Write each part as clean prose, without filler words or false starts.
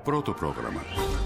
Πρώτο πρόγραμμα.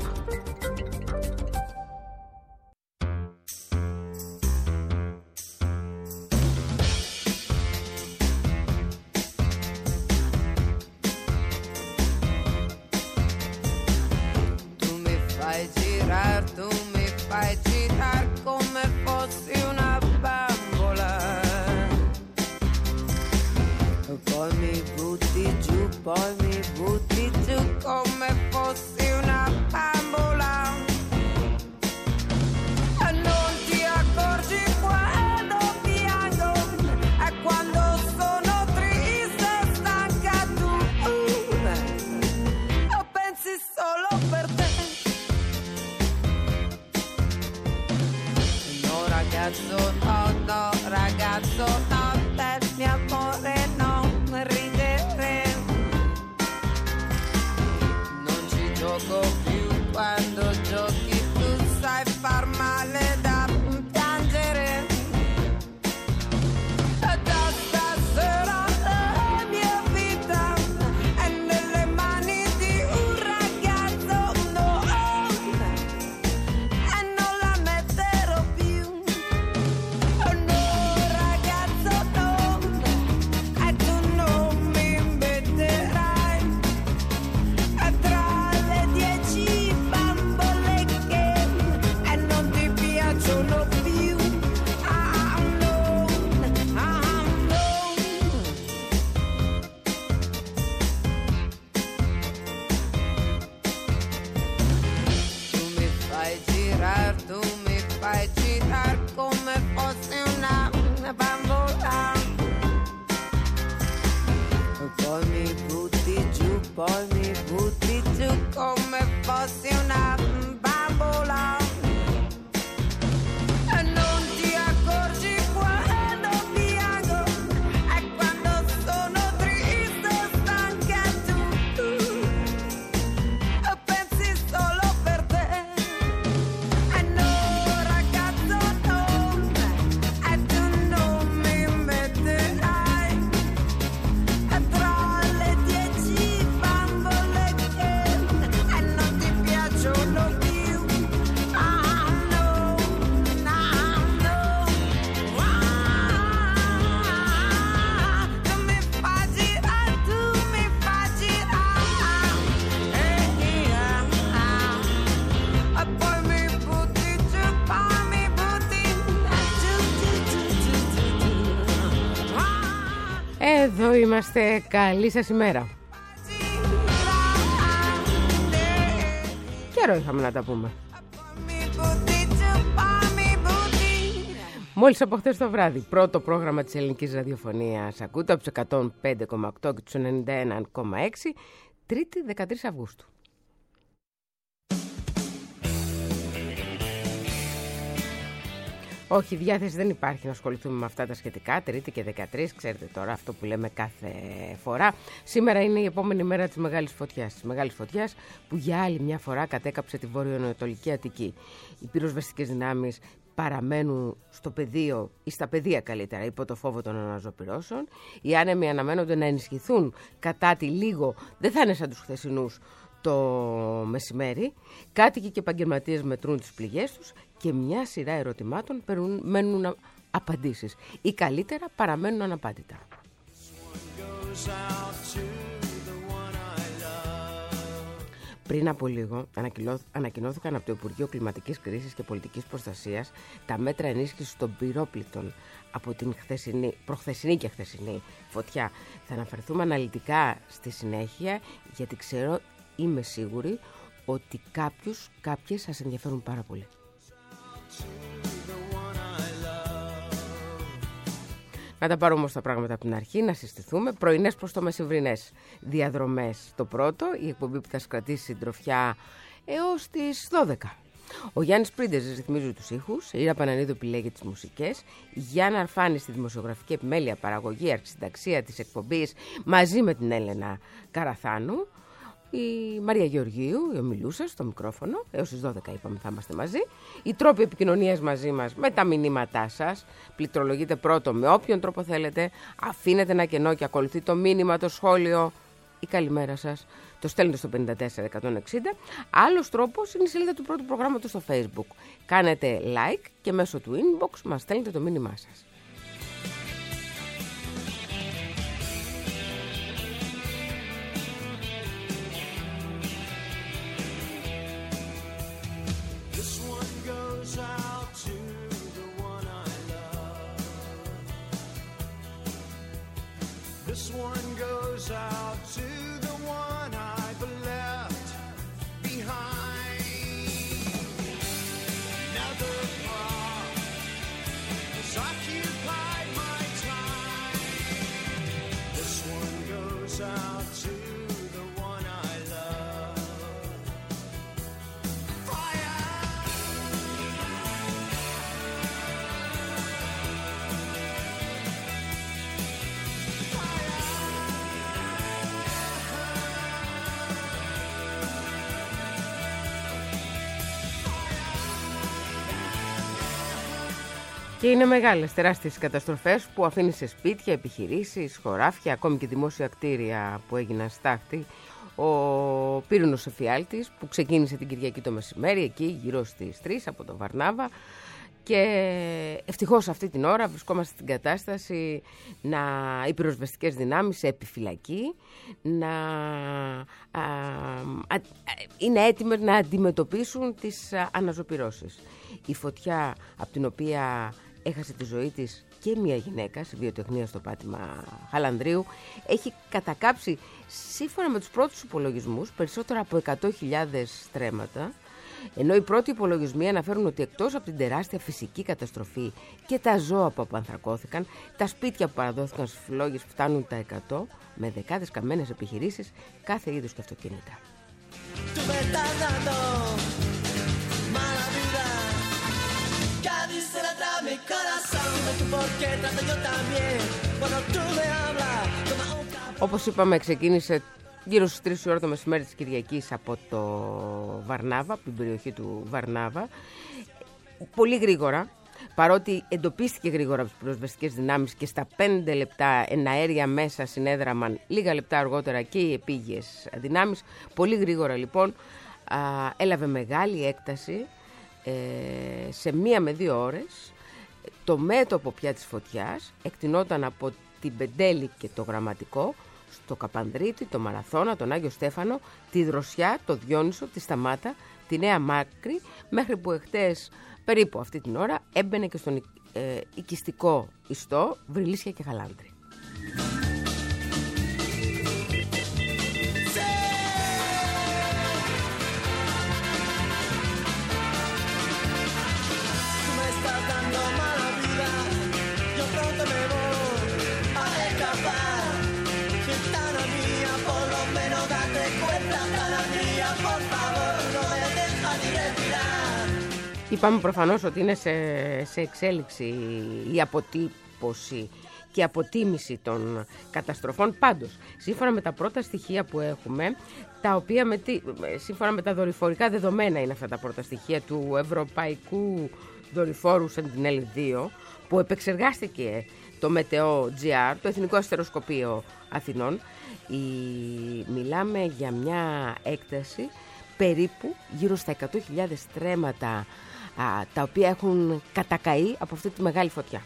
Εδώ είμαστε, καλή σας ημέρα. Καιρό είχαμε να τα πούμε. Μόλις από χθες το βράδυ, πρώτο πρόγραμμα της ελληνικής ραδιοφωνίας. Ακούτε από τους 105,8 και τους 91,6, Τρίτη 13 Αυγούστου. Όχι, διάθεση δεν υπάρχει να ασχοληθούμε με αυτά τα σχετικά. Τρίτη και 13, ξέρετε τώρα αυτό που λέμε κάθε φορά. Σήμερα είναι η επόμενη μέρα της Μεγάλης Φωτιάς. Της Μεγάλης Φωτιάς που για άλλη μια φορά κατέκαψε τη βορειοανατολική Αττική. Οι πυροσβεστικές δυνάμεις παραμένουν στο πεδίο, ή στα πεδία καλύτερα, υπό το φόβο των αναζωπυρώσεων. Οι άνεμοι αναμένονται να ενισχυθούν κατά τη λίγο, δεν θα είναι σαν τους χθεσινούς το μεσημέρι. Κάτοικοι και επαγγελματίες μετρούν τις πληγές τους και μια σειρά ερωτημάτων μένουν απαντήσεις ή καλύτερα παραμένουν αναπάντητα. Πριν από λίγο ανακοινώθηκαν από το Υπουργείο Κλιματικής Κρίσης και Πολιτικής Προστασίας τα μέτρα ενίσχυσης των πυρόπληκτων από την προχθεσινή και χθεσινή φωτιά. Θα αναφερθούμε αναλυτικά στη συνέχεια, γιατί ξέρω, είμαι σίγουρη ότι κάποιες σας ενδιαφέρουν πάρα πολύ. Να τα πάρουμε όμως τα πράγματα από την αρχή, να συστηθούμε. Πρωινές προς το μεσημβρινές διαδρομές το πρώτο, η εκπομπή που θα σας κρατήσει συντροφιά έως τις 12. Ο Γιάννης Πρίντεζης ρυθμίζει τους ήχους, η Ήρα Πανανίδου επιλέγει τις μουσικές, Γιάννα Αρφάνη στη δημοσιογραφική επιμέλεια, παραγωγή, αρχισυνταξία της εκπομπής μαζί με την Έλενα Καραθάνου. Η Μαρία Γεωργίου, η ομιλούσα στο μικρόφωνο, έως τις 12 είπαμε θα είμαστε μαζί. Οι τρόποι επικοινωνίας μαζί μας με τα μηνύματά σας. Πληκτρολογείτε πρώτο με όποιον τρόπο θέλετε. Αφήνετε ένα κενό και ακολουθεί το μήνυμα, το σχόλιο, η καλημέρα σας, Το στέλνετε στο 54160. Άλλος τρόπος είναι η σελίδα του πρώτου προγράμματος στο Facebook. Κάνετε like και μέσω του inbox μας στέλνετε το μήνυμά σας. This one goes out to the one I've left behind. Never thought has occupied my time. This one goes out to the one I love. Fire! Και είναι μεγάλες, τεράστιες καταστροφές που αφήνει σε σπίτια, επιχειρήσεις, χωράφια, ακόμη και δημόσια κτίρια που έγιναν στάχτη. Ο πύρινος εφιάλτης που ξεκίνησε την Κυριακή το μεσημέρι, εκεί γύρω στις 3 από το Βαρνάβα. Και ευτυχώς αυτή την ώρα βρισκόμαστε στην κατάσταση οι πυροσβεστικές δυνάμεις σε επιφυλακή να είναι έτοιμες να αντιμετωπίσουν τις αναζωπυρώσεις. Η φωτιά από την οποία έχασε τη ζωή της και μια γυναίκα σε βιοτεχνία στο πάτημα Χαλανδρίου έχει κατακάψει, σύμφωνα με τους πρώτους υπολογισμούς, περισσότερα από 100.000 στρέμματα, ενώ οι πρώτοι υπολογισμοί αναφέρουν ότι εκτός από την τεράστια φυσική καταστροφή και τα ζώα που απανθρακώθηκαν, τα σπίτια που παραδόθηκαν στις φλόγες φτάνουν τα 100, με δεκάδες καμένες επιχειρήσεις, κάθε είδους και αυτοκίνητα. Όπως είπαμε, ξεκίνησε γύρω στις 3 η ώρα το μεσημέρι της Κυριακής από το Βαρνάβα, από την περιοχή του Βαρνάβα. Πολύ γρήγορα, παρότι εντοπίστηκε γρήγορα από τις πυροσβεστικές δυνάμεις και στα 5 λεπτά εναέρια μέσα συνέδραμαν λίγα λεπτά αργότερα και οι επίγειες δυνάμεις. Πολύ γρήγορα λοιπόν έλαβε μεγάλη έκταση σε 1 με 2 ώρες. Το μέτωπο πια της φωτιάς εκτινόταν από την Πεντέλη και το Γραμματικό στο Καπανδρίτη, το Μαραθώνα, τον Άγιο Στέφανο, τη Δροσιά, το Διόνυσο, τη Σταμάτα, τη Νέα Μάκρη, μέχρι που εχθές περίπου αυτή την ώρα έμπαινε και στον οικιστικό ιστό Βρυλίσια και Χαλάνδρη. Είπαμε προφανώς ότι είναι σε εξέλιξη η αποτύπωση και αποτίμηση των καταστροφών. Πάντως, σύμφωνα με τα πρώτα στοιχεία που έχουμε, τα οποία σύμφωνα με τα δορυφορικά δεδομένα είναι αυτά τα πρώτα στοιχεία του Ευρωπαϊκού Δορυφόρου Sentinel-2, που επεξεργάστηκε το Meteo.gr, το Εθνικό Αστεροσκοπείο Αθηνών, μιλάμε για μια έκταση περίπου γύρω στα 100.000 στρέμματα, τα οποία έχουν κατακαεί από αυτή τη μεγάλη φωτιά.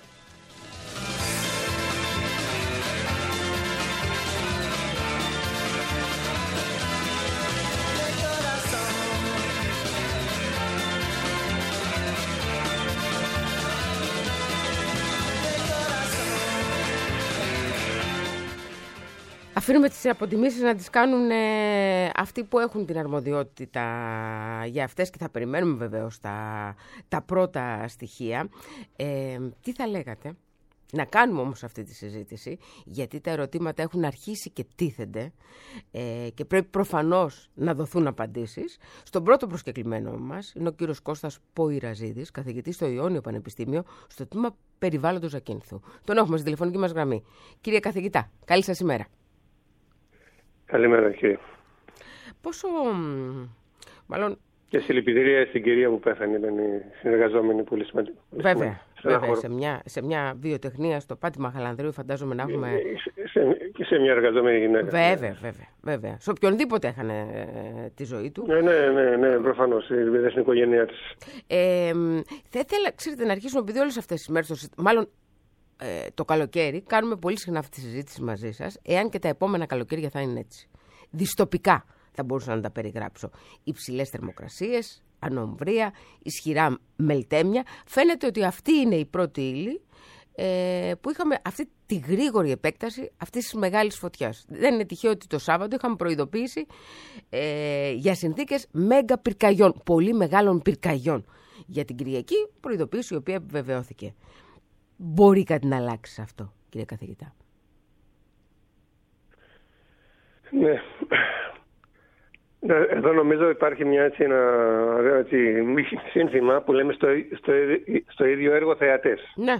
Αφήνουμε τις αποτιμήσεις να τις κάνουν αυτοί που έχουν την αρμοδιότητα για αυτές και θα περιμένουμε βεβαίως τα πρώτα στοιχεία. Τι θα λέγατε? Να κάνουμε όμως αυτή τη συζήτηση, γιατί τα ερωτήματα έχουν αρχίσει και τίθενται και πρέπει προφανώς να δοθούν απαντήσεις. Στον πρώτο προσκεκλημένο μας είναι ο κύριος Κώστας Ποηραζίδης, καθηγητής στο Ιόνιο Πανεπιστήμιο, στο τμήμα Περιβάλλοντος Ακίνθου. Τον έχουμε στη τηλεφωνική μας γραμμή. Κύριε καθηγητά, καλή σας ημέρα. Καλημέρα, κύριε. Πόσο, μάλλον... Και συλληπιτήρια στην κυρία που πέθανε, ήταν η συνεργαζόμενη, πολύ σημαντικό. Βέβαια, σε μια βιοτεχνία στο πάτημα Χαλανδρίου φαντάζομαι να έχουμε... Και σε μια εργαζόμενη γυναίκα. Βέβαια. Σε οποιονδήποτε έχανε τη ζωή του. Ναι, προφανώς. Στην οικογένειά της. Θα ήθελα, ξέρετε, να αρχίσουμε, επειδή όλες αυτές τις μέρες, μάλλον το καλοκαίρι, κάνουμε πολύ συχνά αυτή τη συζήτηση μαζί σας, εάν και τα επόμενα καλοκαίρια θα είναι έτσι. Δυστοπικά θα μπορούσα να τα περιγράψω. Υψηλές θερμοκρασίες, ανομβρία, ισχυρά μελτέμια. Φαίνεται ότι αυτή είναι η πρώτη ύλη που είχαμε αυτή τη γρήγορη επέκταση αυτής της μεγάλης φωτιάς. Δεν είναι τυχαίο ότι το Σάββατο είχαμε προειδοποίηση για συνθήκες μέγα πυρκαγιών, πολύ μεγάλων πυρκαγιών. Για την Κυριακή, προειδοποίηση η οποία επιβεβαιώθηκε. Μπορεί κάτι να αλλάξει αυτό, κύριε καθηγητά? Ναι. Εδώ νομίζω υπάρχει ένα ωραίο σύνθημα που λέμε στο ίδιο έργο θεατές. Ναι.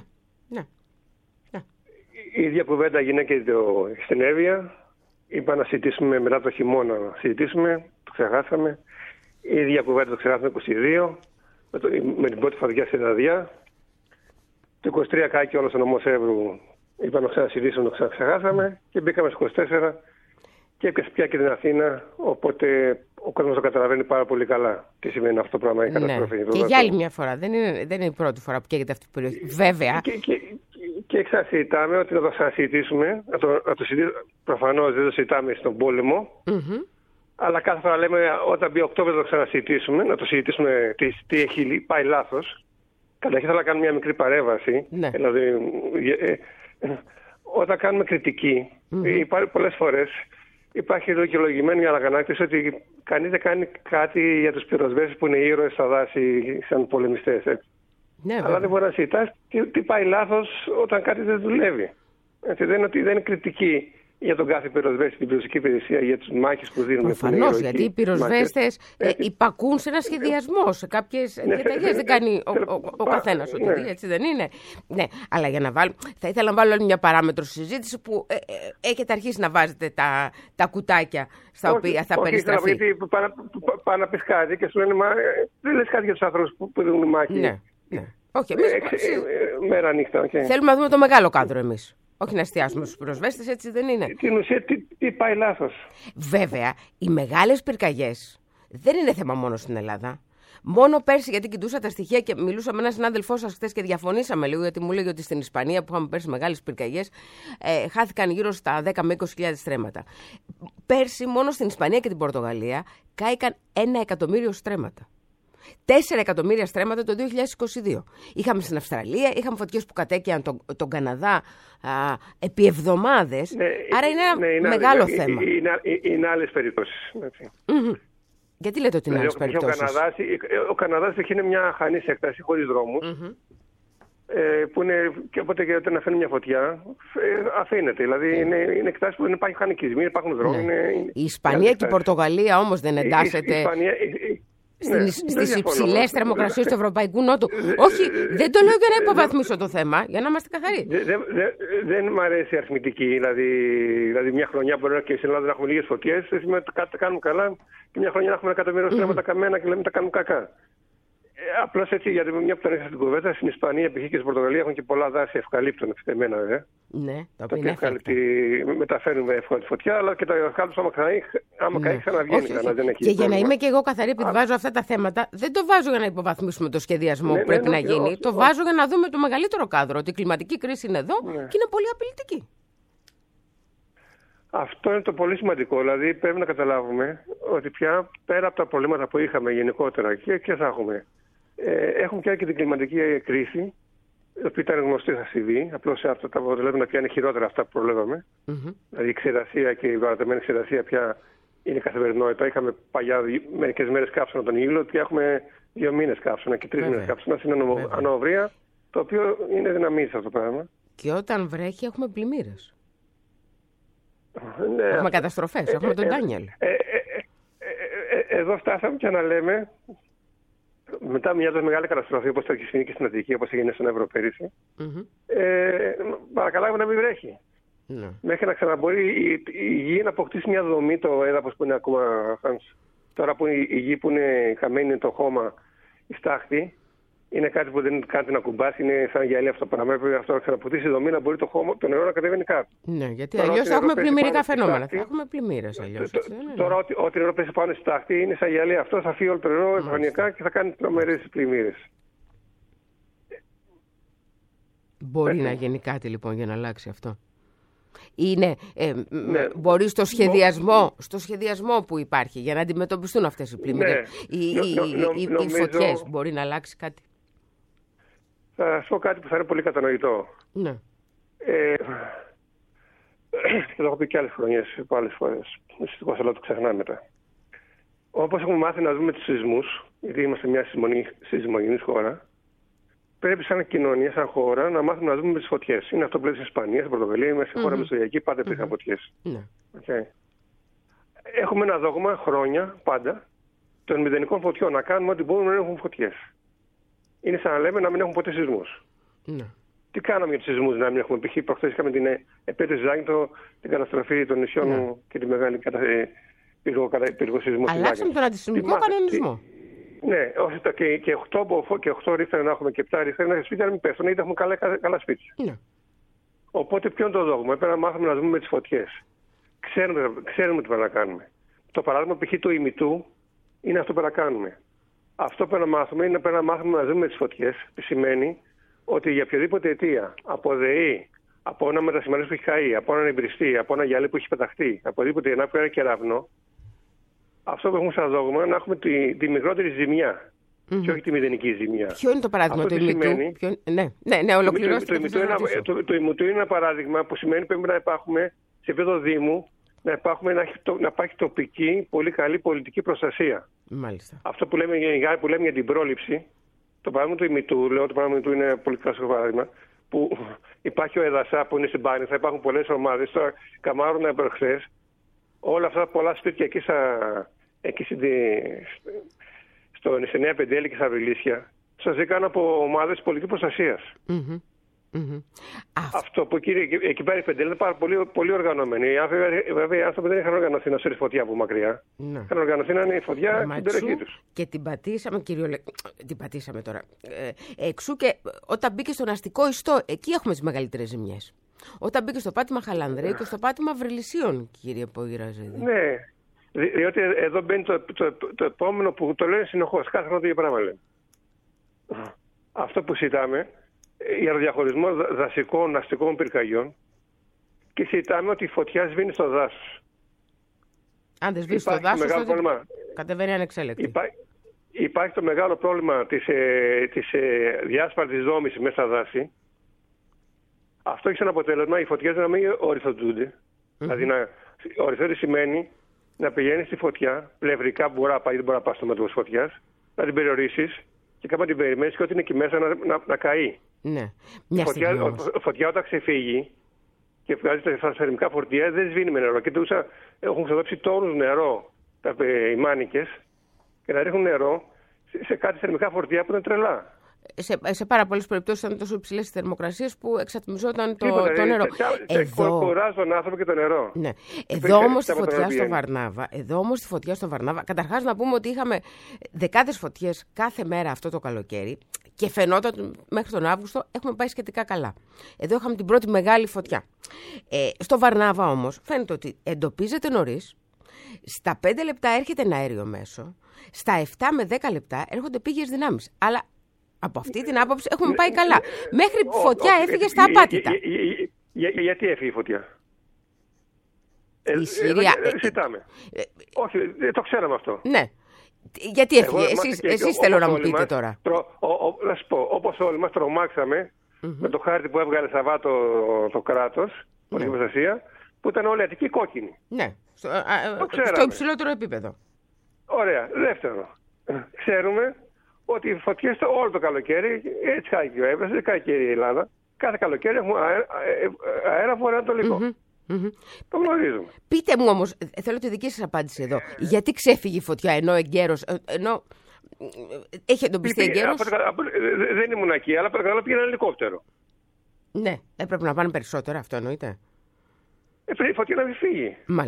Η ίδια κουβέντα γίνεται και στην Εύβοια. Είπα να συζητήσουμε μετά το χειμώνα. Το ξεχάσαμε. Η ίδια κουβέντα το ξεχάσαμε 22, με την πρώτη φωτιά στη Δαδιά. Το 23 κάκι όλο ο νομός Εύρου. Είπαμε να ξανασυζητήσουμε, το ξεχάσαμε. Και μπήκαμε στο 24 και έπιασε πια και την Αθήνα. Οπότε ο κόσμος το καταλαβαίνει πάρα πολύ καλά τι σημαίνει αυτό το πράγμα, η καταστροφή. Και για άλλη μια φορά. Δεν είναι η πρώτη φορά που καίγεται αυτή η περιοχή. Βέβαια. Και ξανασυζητάμε ότι να το ξανασυζητήσουμε. Προφανώς δεν το συζητάμε στον πόλεμο. Mm-hmm. Αλλά κάθε φορά λέμε όταν μπει Οκτώβριο να το ξανασυζητήσουμε, να το συζητήσουμε τι έχει πάει λάθος. Καταρχήν θέλω να κάνω μια μικρή παρέμβαση. Ναι. Δηλαδή, όταν κάνουμε κριτική, πολλές φορές υπάρχει δικαιολογημένη αναγανάκτηση ότι κανείς δεν κάνει κάτι για τους πυροσβέστες που είναι ήρωες στα δάση σαν πολεμιστές. Ναι, αλλά δεν μπορεί να συζητάς τι πάει λάθος όταν κάτι δεν δουλεύει. Δεν είναι κριτική για τον κάθε πυροσβέστη, την πυροσβεστική υπηρεσία, για τους μάχες που δίνουν. Προφανώς, γιατί οι πυροσβέστες υπακούν σε ένα σχεδιασμό, σε κάποιες διαταγές. Δεν κάνει ο καθένας ό,τι δει, έτσι δεν είναι? Ναι, αλλά για να βάλω, θα ήθελα να βάλω άλλη μια παράμετρο στη συζήτηση που έχετε αρχίσει να βάζετε τα κουτάκια στα οποία θα περιστραφεί. Γιατί πάει να πεις κάτι και σου λένε δεν λες κάτι για τους άνθρωπους που δίνουν μάχη. Ναι. Όχι, εμείς μέρα νύχτα. Θέλουμε να δούμε το μεγάλο κάδρο εμείς. Όχι να εστιάσουμε στους πυροσβέστες, έτσι δεν είναι? Την ουσία τι πάει λάθος. Βέβαια, οι μεγάλες πυρκαγιές δεν είναι θέμα μόνο στην Ελλάδα. Μόνο πέρσι, γιατί κοιτούσα τα στοιχεία και μιλούσα με έναν συνάδελφό σας χθες και διαφωνήσαμε λίγο, γιατί μου λέγει ότι στην Ισπανία που είχαμε πέρσι μεγάλες πυρκαγιές χάθηκαν γύρω στα 10 με 20.000 στρέμματα. Πέρσι μόνο στην Ισπανία και την Πορτογαλία κάηκαν 1 εκατομμύριο στρέμματα. 4 εκατομμύρια στρέμματα το 2022. Είχαμε στην Αυστραλία, είχαμε φωτιές που κατέκαιαν τον Καναδά επί εβδομάδες. Ναι, άρα είναι ένα μεγάλο θέμα. Είναι άλλες περιπτώσεις. Mm-hmm. Γιατί λέτε ότι είναι άλλες περιπτώσεις? Ο Καναδάς έχει μια χανής έκταση χωρίς δρόμους. Mm-hmm. Που είναι, και όποτε και όταν αφήνει μια φωτιά, αφήνεται. Δηλαδή είναι εκτάσεις που δεν υπάρχουν χανικισμοί, υπάρχουν δρόμοι. Ναι. Η Ισπανία και η Πορτογαλία όμως δεν εντάσσεται στις υψηλές θερμοκρασίες του Ευρωπαϊκού Νότου. Όχι, δεν το λέω για να υποβαθμίσω το θέμα, για να είμαστε καθαροί. Δεν μου αρέσει η αριθμητική. Δηλαδή μια χρονιά μπορεί και στην Ελλάδα να έχουμε λίγες φωτιές, σημαίνει ότι τα κάνουμε καλά, και μια χρονιά να έχουμε 1 εκατομμύριο στρέμματα καμένα και λέμε τα κάνουμε κακά. Απλώς έτσι, γιατί μια που τον έχασα στην κουβέντα, στην Ισπανία π.χ. και στην Πορτογαλία έχουν και πολλά δάση ευκαλύπτων ευθυμένα, βέβαια. Ναι, τα οποία μεταφέρουν εύκολα τη φωτιά, αλλά και τα ευκάλυψη άμα καεί ξαναβγαίνει. Και για να είμαι και εγώ καθαρή, επειδή βάζω αυτά τα θέματα, δεν το βάζω για να υποβαθμίσουμε το σχεδιασμό που πρέπει να γίνει. Το βάζω για να δούμε το μεγαλύτερο κάδρο, ότι η κλιματική κρίση είναι εδώ και είναι πολύ απειλητική. Αυτό είναι το πολύ σημαντικό. Δηλαδή πρέπει να καταλάβουμε ότι πια πέρα από τα προβλήματα που είχαμε γενικότερα και θα έχουμε, έχουμε πια και την κλιματική κρίση, η οποία ήταν γνωστή στα CV. Απλώς αυτά τα αποτελέσματα πια είναι χειρότερα αυτά που προβλέπαμε. Mm-hmm. Δηλαδή η ξηρασία και η παρατεμένη ξηρασία πια είναι καθημερινότητα. Είχαμε παλιά μερικές μέρες κάψωνα τον ήλιο, και έχουμε 2 μήνες κάψωνα και 3 μήνες κάψωνα στην ανοβρία, το οποίο είναι δυναμής αυτό το πράγμα. Και όταν βρέχει έχουμε πλημμύρες. Ναι. Έχουμε καταστροφές, έχουμε τον Ντάνιελ. Εδώ φτάσαμε και να λέμε, μετά μια τόσο μεγάλη καταστροφή όπως το έχει συμβεί και στην Αττική, όπως έγινε στον Εύρο πέρυσι, παρακαλάμε να μην βρέχει. Ναι. Μέχρι να ξαναμπορεί η γη να αποκτήσει μια δομή, το έδαφος που είναι ακόμα, τώρα που η γη που είναι χαμένη, το χώμα, η στάχτη, Είναι κάτι που δεν κάνει να κουμπάς, είναι σαν γυαλί αυτό το πράγμα. Πρέπει αυτό να ξαναπουτήσει η δομή, να μπορεί το νερό να κατεβαίνει κάτω. Ναι, γιατί αλλιώς θα έχουμε πλημμυρικά φαινόμενα. Θα έχουμε πλημμύρες αλλιώς. Τώρα, ό,τι νερό πέσει πάνω στη στάχτη είναι σαν γυαλί αυτό, θα φύγει όλο το νερό επιφανειακά και θα κάνει τρομερές πλημμύρες. Μπορεί να γίνει κάτι λοιπόν για να αλλάξει αυτό. Είναι, Ναι. μπορεί στο σχεδιασμό που υπάρχει για να αντιμετωπιστούν αυτές οι πλημμύρες, οι φωτιές, μπορεί να αλλάξει κάτι. Θα σας πω κάτι που θα είναι πολύ κατανοητό. Ναι. Και το έχω πει και άλλες χρονιές, άλλες φορές. Δυστυχώς αλλά το ξεχνάμε μετά. Όπως έχουμε μάθει να δούμε τους σεισμούς, γιατί είμαστε μια σεισμογενής χώρα, πρέπει σαν κοινωνία, σαν χώρα, να μάθουμε να δούμε τις φωτιές. Είναι αυτό που λέει στην Ισπανία, στην Πορτογαλία, μέσα στη χώρα μεσογειακή, πάντα υπήρχαν φωτιές. Ναι. Okay. Έχουμε ένα δόγμα χρόνια, πάντα, των μηδενικών φωτιών. Να κάνουμε ό,τι μπορούμε να έχουν φωτιές. Είναι σαν να λέμε να μην έχουν ποτέ σεισμούς. Ναι. Τι κάναμε για τους σεισμούς, να μην έχουμε? Π.χ. προχθές είχαμε την επέτειο Ζάγνητο, την καταστροφή των νησιών και τη μεγάλη πυργοσεισμό. Αλλάξαμε τον αντισεισμικό κανονισμό. Ναι, και 8 ρίχτερ να έχουμε και 7 ρίχτερ να σπίτια να μην πέφτουν, γιατί έχουμε καλά σπίτια. Ναι. Οπότε ποιο είναι το δόγμα? Πρέπει να μάθουμε να δούμε με τις φωτιές. Ξέρουμε τι πρέπει να κάνουμε. Το παράδειγμα π.χ. του ημιτού είναι αυτό που πρέπει να κάνουμε. Αυτό που πρέπει να μάθουμε είναι να μάθουμε να δούμε με τις φωτιές, που σημαίνει ότι για οποιαδήποτε αιτία, από ΔΕΗ, από ένα μετασημανές που έχει καεί, από έναν εμπριστή, από ένα γυαλί που έχει πεταχτεί, από οτιδήποτε να ένα κεραυνό, αυτό που έχουμε σαν δόγμα να έχουμε τη μικρότερη ζημιά και όχι τη μηδενική ζημιά. Ποιο είναι το παράδειγμα του ημιτού? Ναι, ολοκληρώστε. Το ημιτού είναι ένα παράδειγμα που σημαίνει πρέπει να υπάρχουμε σε επίπεδο Δήμου, να υπάρχει τοπική πολύ καλή πολιτική προστασία. Μάλιστα. Αυτό που λέμε για την πρόληψη, το παράδειγμα του ημιτού, λέω το παράδειγμα του ημιτού είναι πολύ κλασικό παράδειγμα, που υπάρχει ο ΕΔΑΣΑ που είναι στην Πάνη, θα υπάρχουν πολλές ομάδες, τώρα Καμάρωνα προχθές, όλα αυτά πολλά σπίτια εκεί στη Νέα Πεντέλη και στα Βιλίσια, σας έκανα από ομάδες πολιτικής προστασίας. Αυτό που εκεί πέρα η Πεντέλη είναι πάρα πολύ οργανωμένη. Βέβαια οι άνθρωποι δεν είχαν οργανωθεί να σέρει φωτιά από μακριά. Είχαν οργανωθεί να είναι η φωτιά στην περιοχή τους. Και την πατήσαμε, την πατήσαμε τώρα. Εξού και όταν μπήκε στον αστικό ιστό, εκεί έχουμε τις μεγαλύτερες ζημιές. Όταν μπήκε στο πάτημα Χαλανδρέου και στο πάτημα Βρυλισσίων, κύριε Πογυραζίδη. Ναι, διότι εδώ μπαίνει το επόμενο που το λένε συνεχώς. Κάθε χρόνο το ίδιο πράγμα λένε. Αυτό που συζητάμε για το διαχωρισμό δασικών αστικών πυρκαγιών και συζητάμε ότι η φωτιά σβήνει στο δάσος. Αν δεν σβήνει στο δάσος, τότε κατεβαίνει ανεξέλεκτη. Υπάρχει το μεγάλο πρόβλημα της διάσπαρτης δόμησης μέσα στα δάση. Αυτό έχει σαν αποτέλεσμα οι φωτιές να μην οριθοντούνται. Δηλαδή οριθόνται σημαίνει να πηγαίνει στη φωτιά, πλευρικά μπορεί να πας στο μέτωπο της φωτιάς, να την περιορίσεις και κάπου να την περιμένεις και ό,τι είναι εκεί μέσα να καεί. Ναι. Φωτιά όταν ξεφύγει και βγάζει τα θερμικά φορτία δεν σβήνει με νερό. Και έχουν ξεδόψει τόνους νερό οι μάνικες και να ρίχνουν νερό σε κάτι θερμικά φορτία που είναι τρελά. Σε πάρα πολλές περιπτώσεις ήταν τόσο υψηλές οι θερμοκρασίες που εξατμιζόταν το νερό. Κουράζει τον άνθρωπο και το νερό. Ναι. Εδώ όμως στη φωτιά στο Βαρνάβα, καταρχάς να πούμε ότι είχαμε δεκάδες φωτιές κάθε μέρα αυτό το καλοκαίρι και φαινόταν ότι μέχρι τον Αύγουστο έχουμε πάει σχετικά καλά. Εδώ είχαμε την πρώτη μεγάλη φωτιά. Στο Βαρνάβα όμως φαίνεται ότι εντοπίζεται νωρίς, στα 5 λεπτά έρχεται ένα αέριο μέσο, στα 7 με 10 λεπτά έρχονται πήγες δυνάμεις. Αλλά από αυτή την άποψη έχουμε πάει καλά. Μέχρι η φωτιά έφυγε στα απάτητα. Γιατί έφυγε η φωτιά? Η Συρία... Συζητάμε. Όχι, το ξέραμε αυτό. Ναι. Γιατί έφυγε? Εσείς θέλω να μου πείτε τώρα. Να σου πω, όπως όλοι μας τρομάξαμε με το χάρτη που έβγαλε Σαββάτο το κράτος, η προστασία, που ήταν όλοι Αττικοί κόκκινοι. Ναι, στο υψηλότερο επίπεδο. Ωραία. Δεύτερο, ξέρουμε ότι οι φωτιές όλο το καλοκαίρι, έτσι κάνει και ο Εύρος, έτσι κάνει και η Ελλάδα, κάθε καλοκαίρι έχουμε αέρα βορειοανατολικό. Το γνωρίζουμε. Πείτε μου όμως, θέλω τη δική σας απάντηση εδώ, γιατί ξέφυγε η φωτιά ενώ εγκαίρος, ενώ έχει εντοπιστεί εγκαίρος? Δεν ήμουν εκεί, αλλά παρακαλώ πήγε ένα ελικόπτερο. Ναι, έπρεπε να πάνε περισσότερα, αυτό εννοείται. Η φωτιά να μην φύγει. Μάλιστα.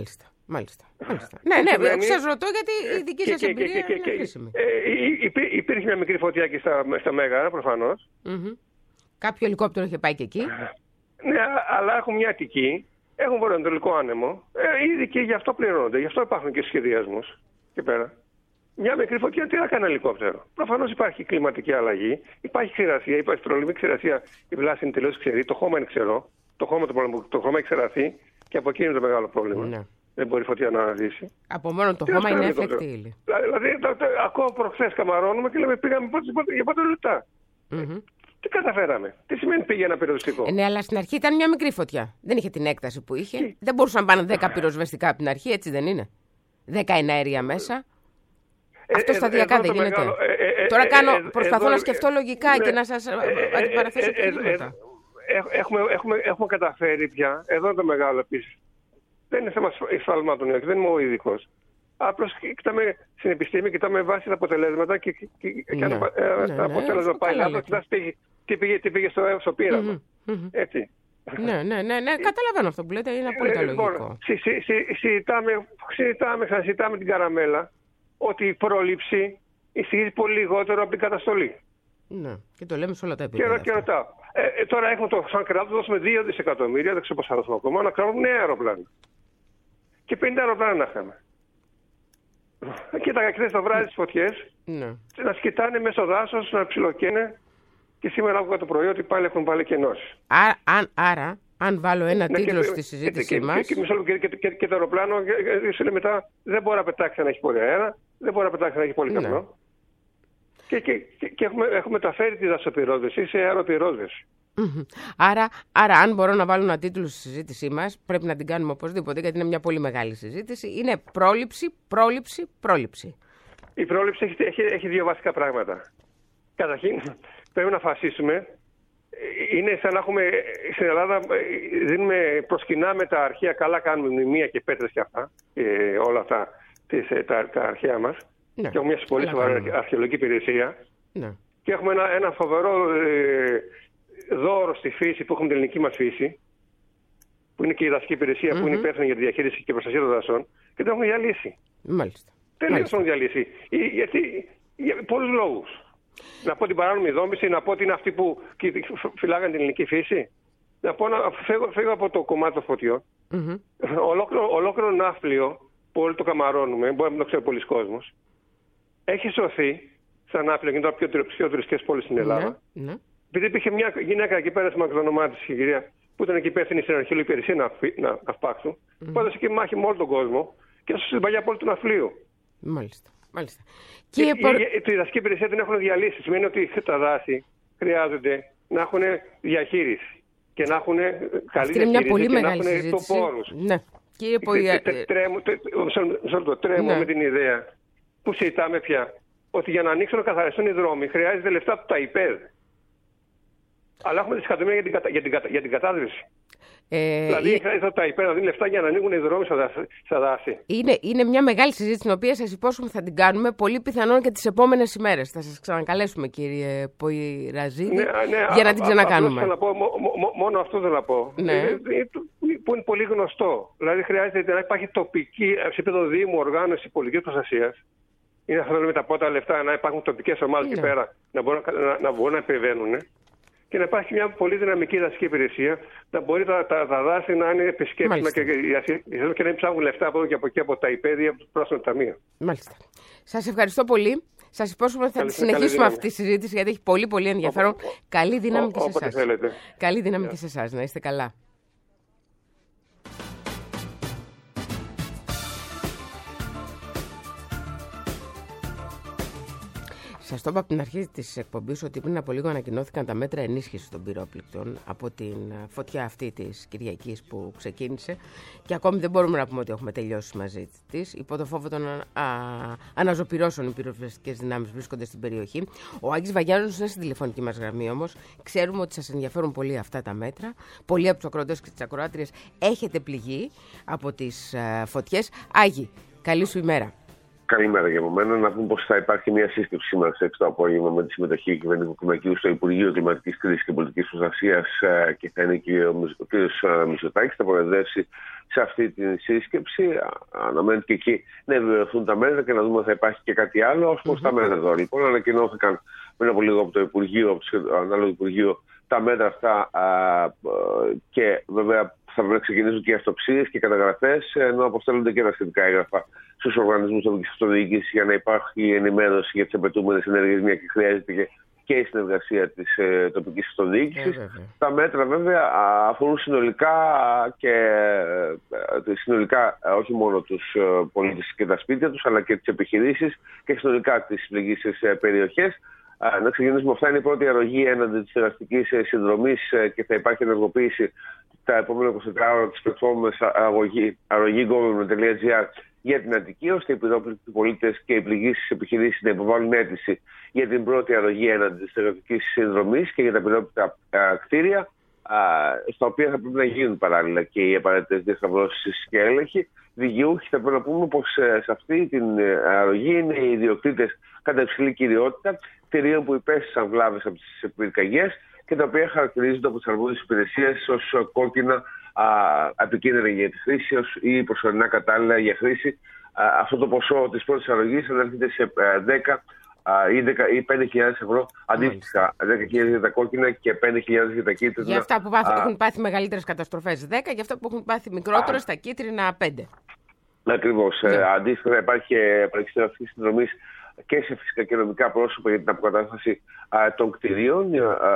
Μάλιστα. Ναι, σας ρωτώ γιατί η δική σας εμπειρία είναι χρήσιμη. Υπήρχε μια μικρή φωτιά εκεί στα Μέγαρα, προφανώς. Κάποιο ελικόπτερο είχε πάει και εκεί. Ναι, αλλά έχουν μια Αττική, έχουν βορειοανατολικό άνεμο. Οι ειδικοί γι' αυτό πληρώνονται, γι' αυτό υπάρχουν και σχεδιασμούς εκεί πέρα. Μια μικρή φωτιά, τι να κάνει ελικόπτερο. Προφανώς υπάρχει κλιματική αλλαγή, υπάρχει ξηρασία, υπάρχει τρολιμή ξηρασία. Η βλάση είναι τελείως ξερή, το χώμα είναι ξερό. Το χώμα έχει ξεραθεί και από εκεί είναι το μεγάλο πρόβλημα. Ναι. Δεν μπορεί η φωτιά να αναδύσει. Από μόνο το χώμα είναι έφεκτη ύλη. Δηλαδή, ακόμα προχθές καμαρώνουμε και λέμε πήγαμε για 5 λεπτά. Τι καταφέραμε. Τι σημαίνει πήγε ένα πυροσβεστικό. Ναι, αλλά στην αρχή ήταν μια μικρή φωτιά. Δεν είχε την έκταση που είχε. Δεν μπορούσαν να πάνε 10 πυροσβεστικά από την αρχή, έτσι δεν είναι. 10 εναέρια μέσα. Αυτό σταδιακά δεν γίνεται. Τώρα προσπαθώ να σκεφτώ λογικά και να σας αντιπαραθέσω επιχειρήματα. Έχουμε καταφέρει πια. Εδώ είναι το μεγάλο επίσης. Δεν είναι θέμα υφαλμάτων, δεν είμαι ο ειδικός. Απλώς κοιτάμε στην επιστήμη, κοιτάμε βάση τα αποτελέσματα και τα αποτέλεσμα πάει λάθος. Κοιτάς τι πήγε στο πείραμα. Έτσι. Ναι, καταλαβαίνω αυτό που λέτε, είναι απόλυτα λογικό. Συζητάμε την καραμέλα ότι η πρόληψη ισχύει πολύ λιγότερο από την καταστολή. Ναι, και το λέμε σε όλα τα επίπεδα. Και ρωτάω. Τώρα έχουμε σαν κράτος, δώσουμε 2 δισεκατομμύρια, δεν ξέρω πώς θα δώσουμε ακόμα, να κάνουμε νέα αεροπλάνα. Και 50 αεροπλάνα να είχαμε. Κοίταγα χθες το βράδυ τις φωτιές, να σκητάνε μέσα στο δάσος, να ψιλοκαίνε και σήμερα άκουγα το πρωί ότι πάλι έχουν βάλει κενώσεις. Άρα, αν βάλω ένα τίτλο στη συζήτησή μας... Και το αεροπλάνο μετά δεν μπορεί να πετάξει να έχει πολύ αέρα, δεν μπορεί να πετάξει να έχει πολύ καπνό. Και έχουμε μεταφέρει τη δασοπυρόσβεση σε αεροπυρόσβεση. Άρα, αν μπορώ να βάλω ένα τίτλο στη συζήτησή μας, πρέπει να την κάνουμε οπωσδήποτε, γιατί είναι μια πολύ μεγάλη συζήτηση. Είναι πρόληψη. Η πρόληψη έχει 2 βασικά πράγματα. Καταρχήν, πρέπει να αποφασίσουμε. Είναι σαν να έχουμε στην Ελλάδα, προσκυνάμε τα αρχαία, καλά κάνουμε μνημεία και πέτρες και αυτά, και όλα αυτά τα αρχαία μας. Ναι, και έχουμε μια πολύ σοβαρή αρχαιολογική υπηρεσία. Ναι. Και έχουμε ένα φοβερό δώρο στη φύση που έχουμε την ελληνική μας φύση, που είναι και η δασική υπηρεσία που είναι υπεύθυνη για τη διαχείριση και προστασία των δασών, και το έχουμε διαλύσει. Μάλιστα. Δεν έχουμε διαλύσει. Γιατί για πολλούς λόγους. Να πω την παράνομη δόμηση, να πω ότι είναι αυτοί που φυλάγαν την ελληνική φύση. Να πω φύγω από το κομμάτι των φωτιών. Ολόκληρο ναύπλιο που όλοι το καμαρώνουμε, μπορεί να το ξέρει πολλοί κόσμος, έχει σωθεί σαν ναύπλιο, είναι τώρα πιο τουριστικές πόλεις στην Ελλάδα. Επειδή υπήρχε μια γυναίκα εκεί πέρα, με όνομά της, η κυρία, που ήταν εκεί υπεύθυνη στην αρχαιολογική υπηρεσία ναυπάξου, που έδωσε και μάχη με όλο τον κόσμο και έσωσε την παλιά πόλη του ναυπλίου. Μάλιστα. Τη δασική υπηρεσία την έχουν διαλύσει. Σημαίνει ότι τα δάση χρειάζονται να έχουν διαχείριση και να έχουν καλή διαχείριση και να έχουν τοπόρους. Ναι. Τρέμω με την ιδέα που συζητάμε πια ότι για να ανοίξουν να καθαριστούν οι δρόμοι χρειάζεται λεφτά από τα ΙΠΕΔ. Αλλά έχουμε δισεκατομμύρια για την κατάδυση. Δηλαδή χρειάζεται τα ΙΠΕΔ να δίνουν λεφτά για να ανοίγουν οι δρόμοι στα δάση. Είναι μια μεγάλη συζήτηση την οποία σας υπόσχομαι θα την κάνουμε πολύ πιθανόν και τις επόμενες ημέρες. Θα σας ξανακαλέσουμε, κύριε Ποϊραζίδη, για να την ξανακάνουμε. Θέλω να πω, μόνο αυτό θέλω να πω. Που είναι πολύ γνωστό. Δηλαδή χρειάζεται να υπάρχει τοπική, σε επίπεδο Δήμου, οργάνωση πολιτικής προστασίας. Είναι αυτό με τα πρώτα λεφτά, να υπάρχουν τοπικές ομάδες εκεί πέρα να μπορούν να επεμβαίνουν. Και να υπάρχει μια πολύ δυναμική δασική υπηρεσία, να μπορεί τα δάση να είναι επισκέψιμα και να μην ψάχνουν λεφτά από εδώ και από εκεί, από τα ΙΠΕΔ ή από το πράσινο ταμείο. Μάλιστα. Σας ευχαριστώ πολύ. Σας υπόσχομαι ότι θα συνεχίσουμε αυτή τη συζήτηση, γιατί έχει πολύ πολύ ενδιαφέρον. Καλή δύναμη και σε εσάς. Καλή δύναμη και σε εσάς. Να είστε καλά. Σας το είπα από την αρχή της εκπομπής ότι πριν από λίγο ανακοινώθηκαν τα μέτρα ενίσχυσης των πυρόπληκτων από την φωτιά αυτή της Κυριακής που ξεκίνησε και ακόμη δεν μπορούμε να πούμε ότι έχουμε τελειώσει μαζί της. Υπό το φόβο των αναζωπυρώσεων οι πυροσβεστικές δυνάμεις βρίσκονται στην περιοχή. Ο Άγγις Βαγιάννης είναι στην τηλεφωνική μας γραμμή όμως. Ξέρουμε ότι σας ενδιαφέρουν πολύ αυτά τα μέτρα. Πολλοί από τους ακροατές και τις ακροάτριες έχετε πληγεί από τις φωτιές. Άγγι, καλή σου ημέρα. καλημέρα για μένα. Να πούμε πως θα υπάρχει μια σύσκεψη σήμερα στις 6 το απόγευμα με τη συμμετοχή κυβερνητικού κομμακίου στο Υπουργείο Κλιματικής Κρίσης και Πολιτικής Προστασίας και θα είναι και ο κ. Μητσοτάκης, θα προεδρεύσει σε αυτή τη σύσκεψη. Αναμένεται και εκεί να επιβεβαιωθούν τα μέτρα και να δούμε αν θα υπάρχει και κάτι άλλο. Ως προς τα μέτρα εδώ, λοιπόν, ανακοινώθηκαν πριν από λίγο από το Υπουργείο, από το ανάλογο Υπουργείο, τα μέτρα αυτά και βέβαια θα πρέπει να ξεκινήσουν και οι αυτοψίες και οι καταγραφές, ενώ αποστέλλονται και τα σχετικά έγγραφα στους οργανισμούς τοπικής αυτοδιοίκησης για να υπάρχει ενημέρωση για τις απαιτούμενες ενέργειες, μια και χρειάζεται και η συνεργασία της τοπικής αυτοδιοίκησης. Τα μέτρα βέβαια αφορούν συνολικά όχι μόνο τους πολίτες και τα σπίτια τους, αλλά και τις επιχειρήσεις και συνολικά τις πληγήσεις περιοχές. Να ξεκινήσουμε. Αυτά είναι η πρώτη αρρωγή έναντι της εραστικής συνδρομής και θα υπάρχει ενεργοποίηση τα επόμενα 24 ώρα της πλατφόρμας arrogee.gov.gr για την Αττική, ώστε οι επιδόπληκτοι πολίτες και οι πληγήσεις επιχειρήσεις να υποβάλουν αίτηση για την πρώτη αρρωγή έναντι της εραστικής συνδρομής και για τα επιδόπληκτα κτίρια, στα οποία θα πρέπει να γίνουν παράλληλα και οι απαραίτητες διασταυρώσεις και έλεγχοι. Δικαιούχοι θα πρέπει να πούμε πως σε αυτή την αρρωγή είναι οι ιδιοκτήτες κατά υψηλή κυριότητα κτηρίων που υπέστησαν βλάβες από τις πυρκαγιές και τα οποία χαρακτηρίζονται από τις αρμόδιες υπηρεσίες ως κόκκινα, επικίνδυνα για τη χρήση ή προσωρινά κατάλληλα για χρήση. Αυτό το ποσό της πρώτης αρρωγής ανέρχεται σε 10 ή 5.000 ευρώ αντίστοιχα. 10.000 για τα κόκκινα και 5.000 για τα κίτρινα. Για αυτά που έχουν πάθει μεγαλύτερες καταστροφές 10, για αυτά που έχουν πάθει μικρότερες, τα κίτρινα 5. Ακριβώς. Αντίστοιχα θα υπάρχει παρεξηγητική συνδρομή και σε φυσικά και νομικά πρόσωπα για την αποκατάσταση των κτηρίων.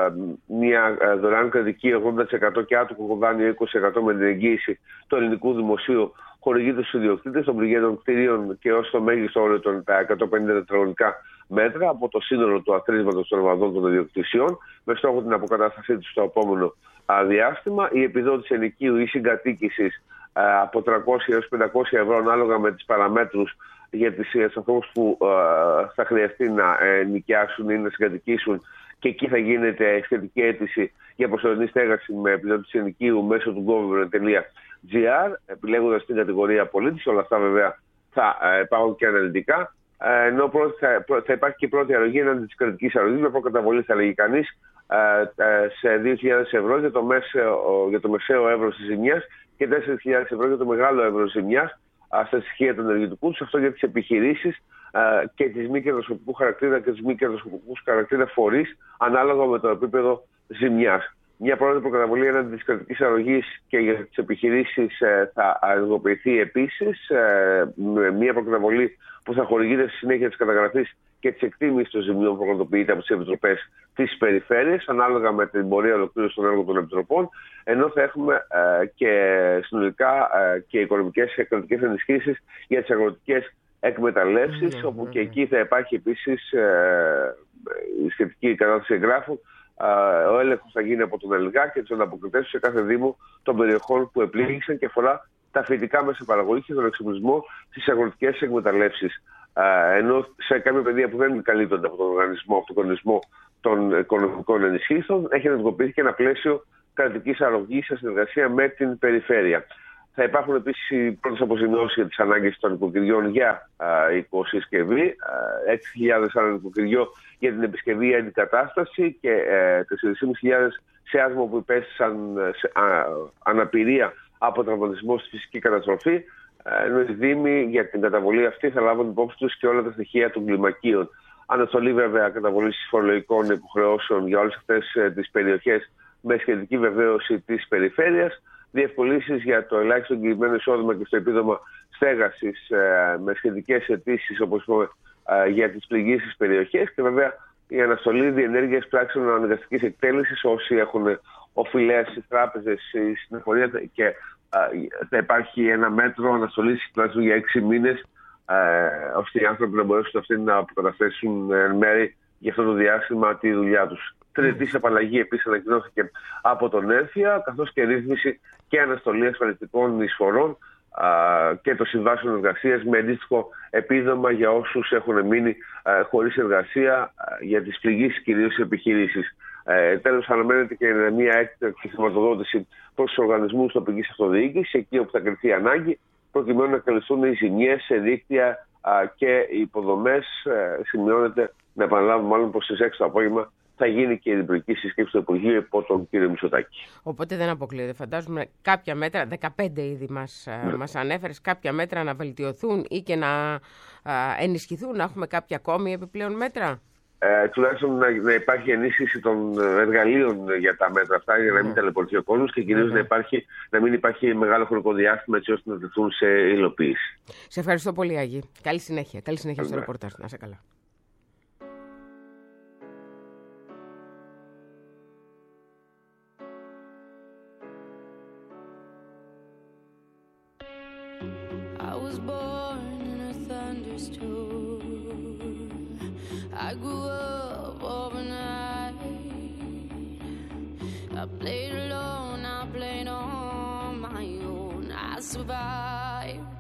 Μια δωρεάν κρατική 80% και άτομο δάνειο 20% με την εγγύηση του ελληνικού δημοσίου χορηγείται στους ιδιοκτήτες των πληγέντων κτηρίων και ως το μέγιστο όριο των 150 τετραγωνικά μέτρα από το σύνολο του αθροίσματος των ευαδών των ιδιοκτησιών, με στόχο την αποκατάστασή του στο επόμενο διάστημα. Η επιδότηση ενοικίου ή συγκατοίκησης από 300 έως 500 ευρώ ανάλογα με τις παραμέτρους για τις ανθρώπους που θα χρειαστεί να νοικιάσουν ή να συγκατοικήσουν, και εκεί θα γίνεται σχετική αίτηση για προσωρινή στέγαση με επιδότηση ενοικίου μέσω του gov.gr, επιλέγοντας την κατηγορία πολίτης. Όλα αυτά βέβαια θα υπάρχουν και αναλυτικά. Ενώ θα υπάρχει και η πρώτη αρρωγή έναντι της κρατικής αρρωγής με προκαταβολή, θα λέγει κανείς, σε 2.000 ευρώ για το μεσαίο εύρος της ζημιάς και 4.000 ευρώ για το μεγάλο εύρος της ζημιάς στα στοιχεία του ενεργητικού τους. Αυτό για τις επιχειρήσεις και τις μη κερδοσκοπικού χαρακτήρα και τις μη κερδοσκοπικούς χαρακτήρα φορείς, ανάλογα με το επίπεδο ζημιάς. Μια πρώτη προκαταβολή έναντι της κρατικής αρρωγής και για τις επιχειρήσεις θα ενεργοποιηθεί επίσης. Μια προκαταβολή που θα χορηγείται στη συνέχεια της καταγραφής και της εκτίμησης των ζημιών που πραγματοποιείται από τις επιτροπές της περιφέρειας, ανάλογα με την πορεία ολοκλήρωσης των έργων των επιτροπών, ενώ θα έχουμε και συνολικά και οικονομικές και κρατικές ενισχύσεις για τις αγροτικές εκμεταλλεύσεις, όπου και εκεί θα υπάρχει επίσης η σχετική κατάσταση εγγράφου. Ο έλεγχος θα γίνει από τον ΕΛΓΑ και τους ανταποκριτές σε κάθε δήμο των περιοχών που επλήγησαν και αφορά τα φυτικά μέσα παραγωγή και τον εξοπλισμό στις αγροτικές εκμεταλλεύσεις. Ενώ σε κάποια πεδία που δεν καλύπτονται από τον οργανισμό των οικονομικών ενισχύσεων, έχει ενεργοποιηθεί και ένα πλαίσιο κρατικής αρρωγής σε συνεργασία με την περιφέρεια. Θα υπάρχουν επίσης οι πρώτες αποζημιώσεις για τις ανάγκες των νοικοκυριών για οικοσυσκευή, 6.000 ανά νοικοκυριό για την επισκευή ή αντικατάσταση και 4.500 σε άτομα που υπέστησαν αναπηρία από τραυματισμό στη φυσική καταστροφή. Ενώ οι Δήμοι για την καταβολή αυτή θα λάβουν υπόψη τους και όλα τα στοιχεία των κλιμακίων. Αναστολή βέβαια καταβολής φορολογικών υποχρεώσεων για όλες αυτές τις περιοχές με σχετική βεβαίωση της περιφέρειας. Διευκολύνσεις για το ελάχιστο εγγυημένο εισόδημα και στο επίδομα στέγασης με σχετικές αιτήσεις, όπως είπαμε, για τις πληγήσεις περιοχές, και βέβαια η αναστολή διενέργειας πράξεων αναγκαστικής εκτέλεσης όσοι έχουν οφειλές στις τράπεζες ή στην εφορία, και θα υπάρχει ένα μέτρο αναστολής τουλάχιστον για 6 μήνες, ώστε οι άνθρωποι να μπορέσουν αυτοί να αποκαταθέσουν εν μέρη για αυτό το διάστημα τη δουλειά τους. Τριετής απαλλαγή επίσης ανακοινώθηκε από τον ΕΡΦΙΑ, καθώς και ρύθμιση και αναστολή ασφαλιστικών εισφορών και των συμβάσεων εργασίας με αντίστοιχο επίδομα για όσους έχουν μείνει χωρίς εργασία για τις πληγήσεις κυρίως επιχειρήσεις. Τέλος, αναμένεται και μια έκτακτη χρηματοδότηση προς τους οργανισμούς τοπικής αυτοδιοίκησης, εκεί όπου θα κρυφθεί ανάγκη, προκειμένου να καλυφθούν οι ζημιές σε δίκτυα και οι υποδομές σημειώνεται, να επαναλάβουμε μάλλον πως στις 6 το απόγευμα θα γίνει και η διπλωματική συσκέψη του Υπουργείου υπό τον κύριο Μητσοτάκη. Οπότε δεν αποκλείεται. Φαντάζομαι κάποια μέτρα, 15 ήδη μας ανέφερες, κάποια μέτρα να βελτιωθούν ή και να ενισχυθούν, να έχουμε κάποια ακόμη επιπλέον μέτρα. Τουλάχιστον να υπάρχει ενίσχυση των εργαλείων για τα μέτρα αυτά, για να μην ταλαιπωρηθεί ο κόσμος και κυρίως να μην υπάρχει μεγάλο χρονικό διάστημα έτσι ώστε να τεθούν σε υλοποίηση. Σε ευχαριστώ πολύ, Άγη. Καλή συνέχεια. Καλή συνέχεια στο ρεπορτάζ. Να είσαι καλά. I grew up overnight. I played alone, I played on my own. I survived.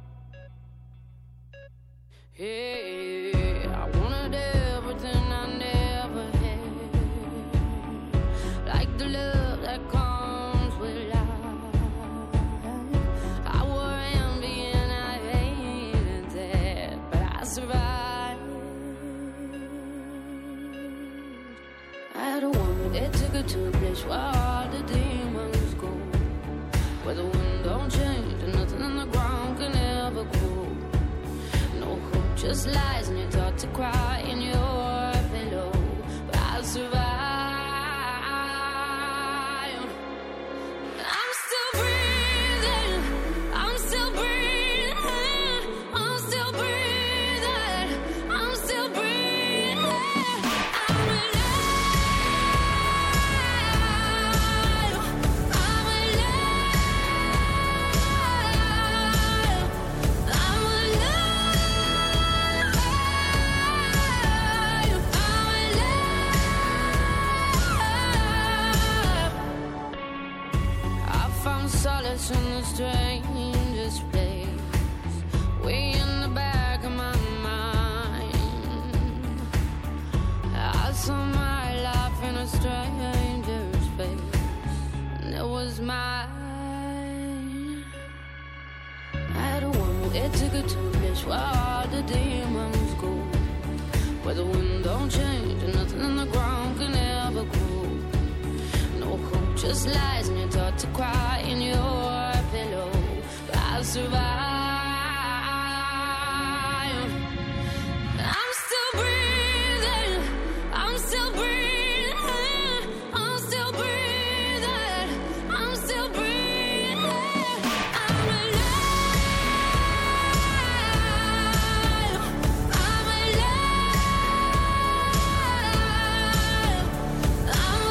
Hey, I wanted everything I never had, like the love that comes with life. I wore envy and I hated that, but I survived. It took her to a place where all the demons go, where the wind don't change and nothing on the ground can ever grow. No hope, just lies, and you're taught to cry in your pillow. But I survived. I'm still breathing. I'm still breathing. I'm still breathing. I'm still breathing. I'm alive. In the strangest place, way in the back of my mind, I saw my life in a stranger's face, and it was mine. I had a one, it took her to a place where all the demons go, where the wind don't change and nothing on the ground can ever grow. No hope, just lies, and you're taught to cry in your pillow. But I survived. I'm still breathing. I'm still breathing. I'm still breathing. I'm still breathing. I'm alive. I'm alive. I'm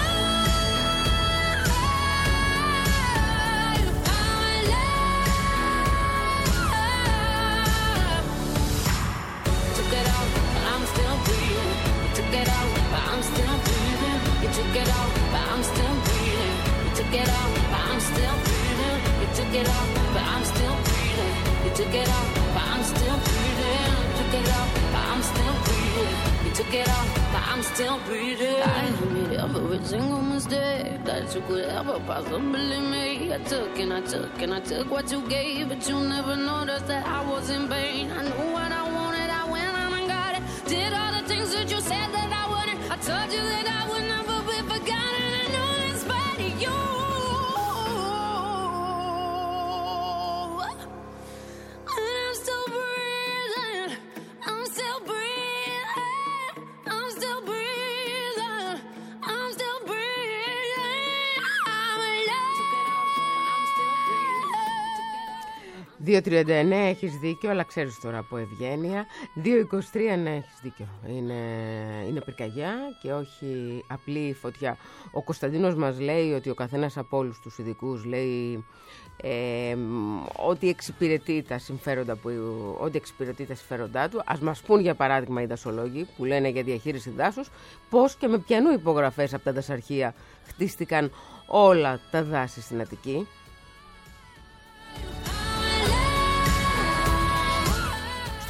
took it out, but I'm still breathing. You took it out, but I'm still breathing. You took it out, but I'm still breathing. You took it out, but I'm still breathing. You took it out, but I'm still breathing. You took it out, but I'm still breathing. I made every single mistake that you could ever possibly make. I took and I took and I took what you gave, but you never noticed that I was in pain. I knew what I wanted, I went on and got it. Did all the things that you said that I wouldn't. I told you that I would never be forgotten. I know in spite of you. And I'm still breathing. I'm still breathing. I'm still breathing. I'm still breathing. I'm alive. 2.39 έχεις δίκιο, αλλά ξέρεις τώρα από ευγένεια. 2.23 ναι, έχεις δίκιο. Είναι πυρκαγιά και όχι απλή φωτιά. Ο Κωνσταντίνος μας λέει ότι ο καθένας από όλους τους ειδικούς λέει ότι εξυπηρετεί τα συμφέροντά του. Ας μας πούν για παράδειγμα οι δασολόγοι που λένε για διαχείριση δάσους πώς και με ποιανού υπογραφές από τα δασαρχεία χτίστηκαν όλα τα δάση στην Αττική.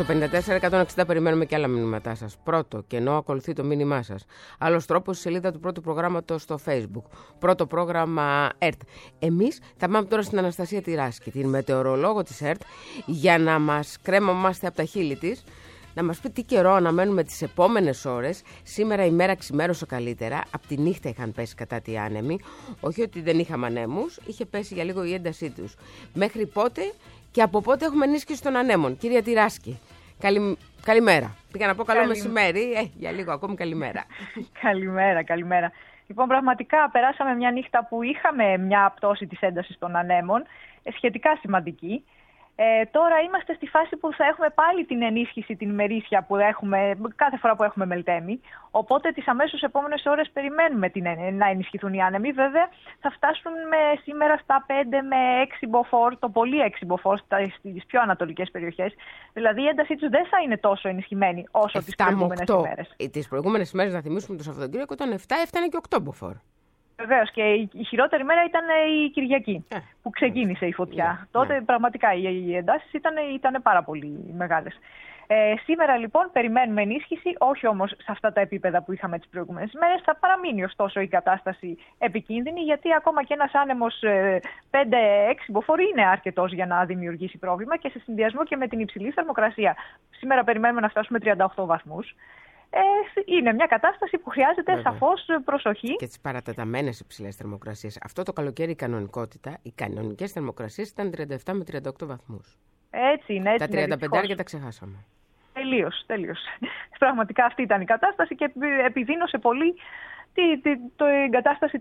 Στο 54-160 περιμένουμε και άλλα μηνύματά σας. Πρώτο, και ενώ ακολουθεί το μήνυμά σας. Άλλος τρόπος, στη σελίδα του πρώτου προγράμματος στο Facebook. Πρώτο πρόγραμμα ΕΡΤ. Εμείς θα πάμε τώρα στην Αναστασία Τυράσκη, την μετεωρολόγο της ΕΡΤ, για να μας κρέμαμαστε από τα χείλη της, να μας πει τι καιρό αναμένουμε τις επόμενες ώρες. Σήμερα η μέρα ξημέρωσε καλύτερα. Απ' τη νύχτα είχαν πέσει κατά τη άνεμοι. Όχι ότι δεν είχαμε ανέμους, είχε πέσει για λίγο η έντασή τους. Μέχρι πότε και από πότε έχουμε ενίσχυση των ανέμων? Κυρία Τυράσκη, καλημέρα. Πήγα να πω καλό μεσημέρι, για λίγο ακόμη καλημέρα. Καλημέρα. Λοιπόν, πραγματικά περάσαμε μια νύχτα που είχαμε μια πτώση της έντασης των ανέμων, σχετικά σημαντική. Τώρα είμαστε στη φάση που θα έχουμε πάλι την ενίσχυση, την ημερήσια που έχουμε κάθε φορά που έχουμε μελτέμι. Οπότε τις αμέσως επόμενες ώρες περιμένουμε να ενισχυθούν οι άνεμοι. Βέβαια θα φτάσουν σήμερα στα 5 με 6 μποφόρ, το πολύ 6 μποφόρ στις πιο ανατολικές περιοχές. Δηλαδή η έντασή τους δεν θα είναι τόσο ενισχυμένη όσο τις προηγούμενες ημέρες. Τις προηγούμενες ημέρες, να θυμίσουμε, το Σαββατοκύριακο ήταν 7, έφτανε και 8 μποφόρ. Βεβαίως, και η χειρότερη μέρα ήταν η Κυριακή που ξεκίνησε η φωτιά. Τότε πραγματικά οι εντάσεις ήταν πάρα πολύ μεγάλες. Σήμερα λοιπόν περιμένουμε ενίσχυση, όχι όμως σε αυτά τα επίπεδα που είχαμε τις προηγούμενες ημέρες. Θα παραμείνει ωστόσο η κατάσταση επικίνδυνη, γιατί ακόμα και ένας άνεμος 5-6 μποφόρ είναι αρκετός για να δημιουργήσει πρόβλημα, και σε συνδυασμό και με την υψηλή θερμοκρασία. Σήμερα περιμένουμε να φτάσουμε 38 βαθμούς. Είναι μια κατάσταση που χρειάζεται σαφώς προσοχή. Και τις παρατεταμένες υψηλές θερμοκρασίες. Αυτό το καλοκαίρι η κανονικότητα, οι κανονικές θερμοκρασίες ήταν 37 με 38 βαθμούς. Έτσι είναι. Τα 35 και τα ξεχάσαμε. Τελείως. Πραγματικά αυτή ήταν η κατάσταση και επιδίνωσε πολύ την κατάσταση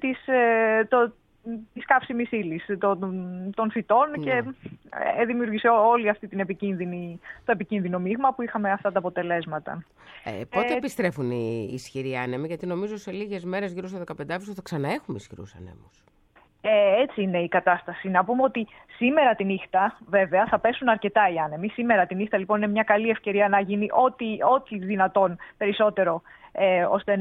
της καύσιμης ύλης, των φυτών, και δημιούργησε όλη αυτή το επικίνδυνο μείγμα που είχαμε αυτά τα αποτελέσματα. Πότε επιστρέφουν οι ισχυροί άνεμοι? Γιατί νομίζω σε λίγες μέρες, γύρω στο 15 Αύγουστο, θα ξαναέχουμε ισχυρούς ανέμους. Έτσι είναι η κατάσταση. Να πούμε ότι σήμερα τη νύχτα, βέβαια, θα πέσουν αρκετά οι άνεμοι. Σήμερα τη νύχτα, λοιπόν, είναι μια καλή ευκαιρία να γίνει ό,τι δυνατόν περισσότερο, ώστε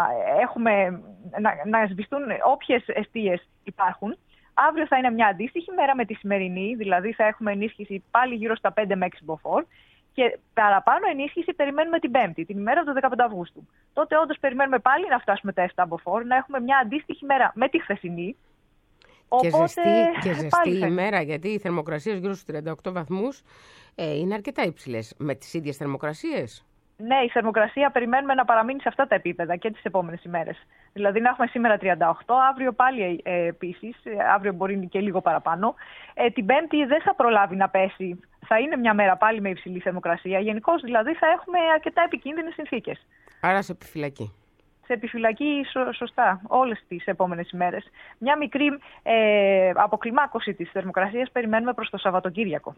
να σβηστούν όποιες εστίες υπάρχουν. Αύριο θα είναι μια αντίστοιχη μέρα με τη σημερινή, δηλαδή θα έχουμε ενίσχυση πάλι γύρω στα 5 με 6 μποφόρ. Και παραπάνω ενίσχυση περιμένουμε την Πέμπτη, την ημέρα του 15 Αυγούστου. Τότε όντως περιμένουμε πάλι να φτάσουμε τα 7 μποφόρ, να έχουμε μια αντίστοιχη μέρα με τη χθεσινή. Και ζεστή ημέρα, γιατί οι θερμοκρασίες γύρω στους 38 βαθμούς είναι αρκετά υψηλές. Με τις ίδιες θερμοκρασίες? Ναι, η θερμοκρασία περιμένουμε να παραμείνει σε αυτά τα επίπεδα και τις επόμενες ημέρες. Δηλαδή να έχουμε σήμερα 38, αύριο πάλι επίσης, αύριο μπορεί και λίγο παραπάνω. Την Πέμπτη δεν θα προλάβει να πέσει, θα είναι μια μέρα πάλι με υψηλή θερμοκρασία. Γενικώς δηλαδή θα έχουμε αρκετά επικίνδυνες συνθήκες. Άρα σε επιφυλακή. Σε επιφυλακή, σωστά, όλες τις επόμενες ημέρες. Μια μικρή αποκλιμάκωση της θερμοκρασίας περιμένουμε προς το Σαββατοκύριακο.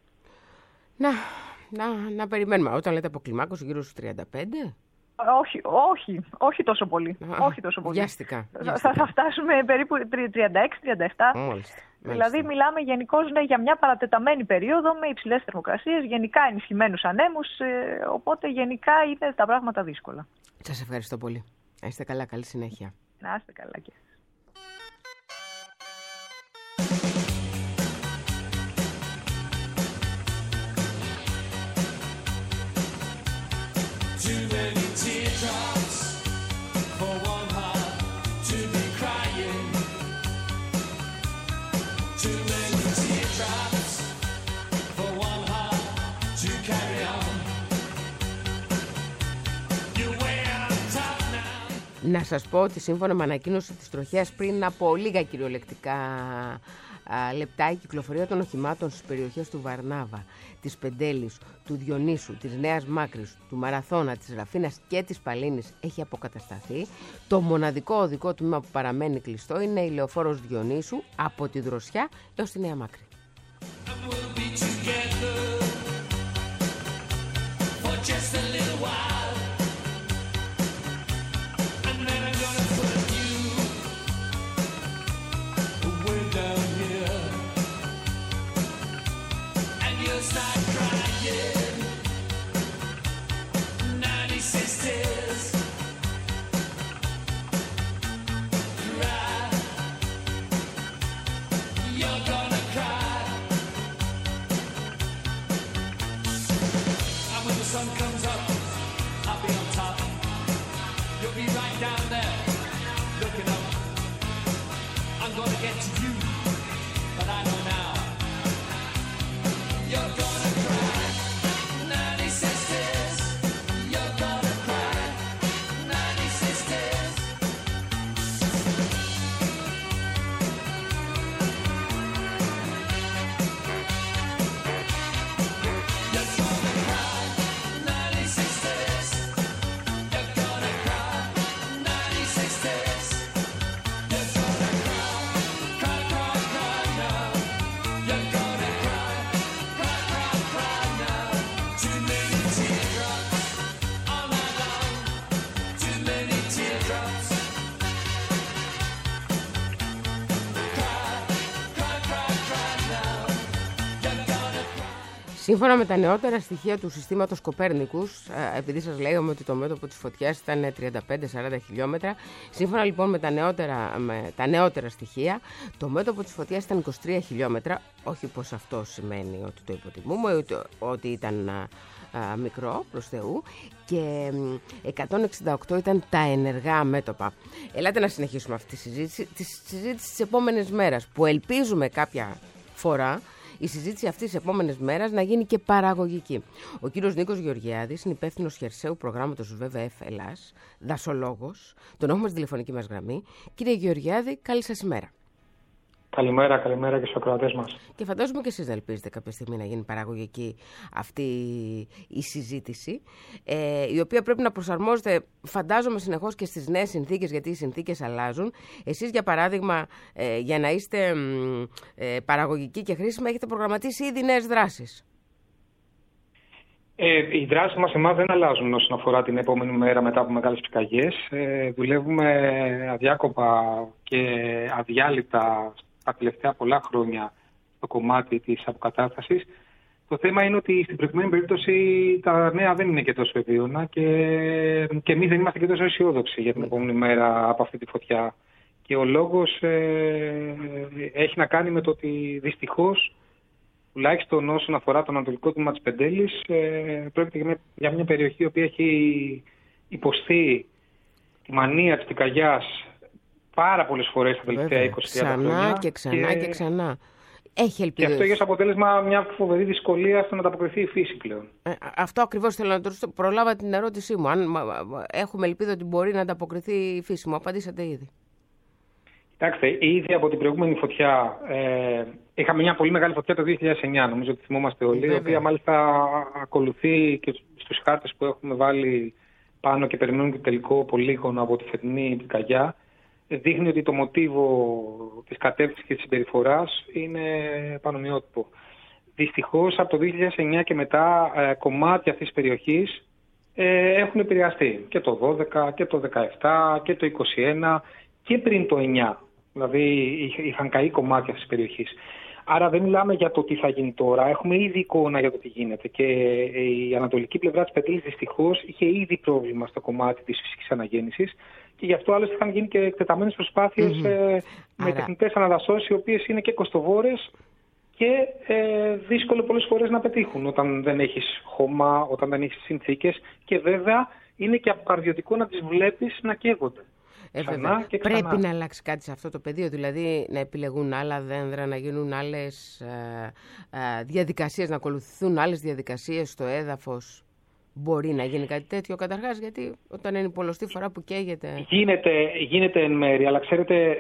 Να περιμένουμε. Όταν λέτε αποκλιμάκωση, γύρω στους 35? Όχι τόσο πολύ. Βιάστηκα. Θα φτάσουμε περίπου 36-37. Μάλιστα. Δηλαδή μιλάμε γενικώς για μια παρατεταμένη περίοδο με υψηλές θερμοκρασίες, γενικά ενισχυμένους ανέμους, οπότε γενικά είναι τα πράγματα δύσκολα. Σας ευχαριστώ πολύ. Να είστε καλά, καλή συνέχεια. Να είστε καλά και εσείς. Να σας πω ότι σύμφωνα με ανακοίνωση της τροχέας πριν από λίγα κυριολεκτικά λεπτά, η κυκλοφορία των οχημάτων στις περιοχές του Βαρνάβα, της Πεντέλης, του Διονύσου, της Νέας Μάκρης, του Μαραθώνα, της Ραφίνας και της Παλίνης έχει αποκατασταθεί. Το μοναδικό οδικό τμήμα που παραμένει κλειστό είναι η λεωφόρος Διονύσου από τη Δροσιά έως τη Νέα Μάκρη. You're gonna cry. Σύμφωνα με τα νεότερα στοιχεία του συστήματος Κοπέρνικους, επειδή σας λέγαμε ότι το μέτωπο της φωτιάς ήταν 35-40 χιλιόμετρα, σύμφωνα λοιπόν με τα νεότερα στοιχεία, το μέτωπο της φωτιάς ήταν 23 χιλιόμετρα, όχι πως αυτό σημαίνει ότι το υποτιμούμε, ότι ήταν μικρό προς Θεού, και 168 ήταν τα ενεργά μέτωπα. Ελάτε να συνεχίσουμε αυτή τη συζήτηση τις επόμενες μέρες, που ελπίζουμε κάποια φορά η συζήτηση αυτής της επόμενες μέρες να γίνει και παραγωγική. Ο κύριος Νίκος Γεωργιάδης είναι υπεύθυνος χερσαίου προγράμματος WWF Ελλάς, δασολόγος. Τον έχουμε στη τηλεφωνική μας γραμμή. Κύριε Γεωργιάδη, καλή σας ημέρα. Καλημέρα και στους ακροατές μας. Και φαντάζομαι και εσείς να ελπίζετε κάποια στιγμή να γίνει παραγωγική αυτή η συζήτηση, η οποία πρέπει να προσαρμόζεται, φαντάζομαι, συνεχώς και στις νέες συνθήκες, γιατί οι συνθήκες αλλάζουν. Εσείς, για παράδειγμα, για να είστε παραγωγικοί και χρήσιμοι, έχετε προγραμματίσει ήδη νέες δράσεις. Οι δράσεις μας εμάς δεν αλλάζουν όσον αφορά την επόμενη μέρα μετά από μεγάλες πυρκαγιές. Δουλεύουμε αδιάκοπα και αδιάλειπτα τα τελευταία πολλά χρόνια στο κομμάτι της αποκατάστασης. Το θέμα είναι ότι στην προηγούμενη περίπτωση τα νέα δεν είναι και τόσο ευίωνα και εμείς δεν είμαστε και τόσο αισιόδοξοι για την επόμενη μέρα από αυτή τη φωτιά. Και ο λόγος έχει να κάνει με το ότι δυστυχώς, τουλάχιστον όσον αφορά το ανατολικό τμήμα της Πεντέλης, πρόκειται για μια περιοχή η οποία έχει υποστεί τη μανία της πυρκαγιάς πάρα πολλές φορές τα τελευταία 20-30 χρόνια. Ξανά και ξανά και ξανά. Έχει ελπίδα. Και αυτό έχει ως αποτέλεσμα μια φοβερή δυσκολία στο να ανταποκριθεί η φύση πλέον. Αυτό ακριβώς θέλω να το ρωτήσω. Προλάβα την ερώτησή μου. Αν έχουμε ελπίδα ότι μπορεί να ανταποκριθεί η φύση μου, απαντήσατε ήδη. Κοιτάξτε, ήδη από την προηγούμενη φωτιά είχαμε μια πολύ μεγάλη φωτιά το 2009, νομίζω ότι θυμόμαστε όλοι, η οποία μάλιστα ακολουθεί και στους χάρτες που έχουμε βάλει πάνω και περιμένουν το τελικό πολύγωνο από τη φετινή πυρκαγιά. Δείχνει ότι το μοτίβο της κατεύθυνσης και της συμπεριφοράς είναι πανομοιότυπο. Δυστυχώς από το 2009 και μετά κομμάτια αυτής της περιοχής έχουν επηρεαστεί και το 12 και το 17 και το 21 και πριν το 9. Δηλαδή είχαν καεί κομμάτια αυτής της περιοχής. Άρα δεν μιλάμε για το τι θα γίνει τώρα. Έχουμε ήδη εικόνα για το τι γίνεται. Και η ανατολική πλευρά της Πεντέλης δυστυχώς είχε ήδη πρόβλημα στο κομμάτι της φυσικής αναγέννησης. Και γι' αυτό άλλωστε είχαν γίνει και εκτεταμένες προσπάθειες με τεχνητές αναδασώσεις, οι οποίες είναι και κοστοβόρες και δύσκολο πολλές φορές να πετύχουν όταν δεν έχεις χώμα, όταν δεν έχεις συνθήκες. Και βέβαια είναι και αποκαρδιωτικό να τις βλέπεις να καίγονται. Πρέπει να αλλάξει κάτι σε αυτό το πεδίο, δηλαδή να επιλεγούν άλλα δένδρα, να γίνουν άλλες διαδικασίες, να ακολουθηθούν άλλες διαδικασίες στο έδαφος. Μπορεί να γίνει κάτι τέτοιο καταρχάς, γιατί όταν είναι η πολλωστή φορά που καίγεται. Γίνεται εν μέρει, αλλά ξέρετε,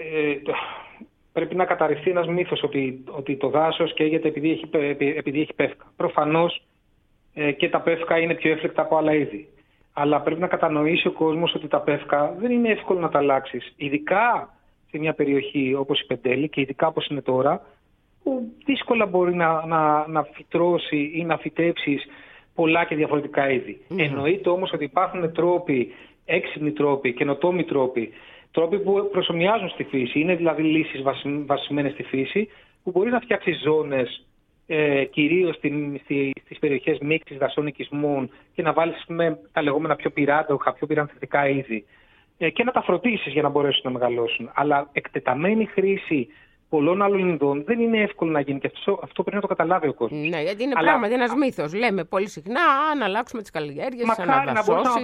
πρέπει να καταρριφθεί ένας μύθος ότι το δάσος καίγεται επειδή έχει πεύκα. Προφανώς και τα πεύκα είναι πιο έφλεκτα από άλλα είδη. Αλλά πρέπει να κατανοήσει ο κόσμος ότι τα πεύκα δεν είναι εύκολο να τα αλλάξεις. Ειδικά σε μια περιοχή όπως η Πεντέλη και ειδικά όπως είναι τώρα, που δύσκολα μπορεί να φυτρώσει ή να φυτέψεις πολλά και διαφορετικά είδη. Εννοείται όμως ότι υπάρχουν τρόποι, έξυπνοι τρόποι, καινοτόμοι τρόποι που προσομοιάζουν στη φύση. Είναι δηλαδή λύσεις βασισμένες στη φύση, που μπορεί να φτιάξει ζώνες κυρίως στις περιοχές μίξης δασών οικισμών και να βάλεις με τα λεγόμενα πιο πυράντοχα, πιο πυρανθητικά είδη και να τα φροντίσεις για να μπορέσουν να μεγαλώσουν. Αλλά εκτεταμένη χρήση πολλών άλλων ειδών δεν είναι εύκολο να γίνει και αυτό πρέπει να το καταλάβει ο κόσμος. Ναι, γιατί είναι πράγματι ένας μύθος. Λέμε πολύ συχνά αν αλλάξουμε τις καλλιέργειες, μακάρι να μπορούσαμε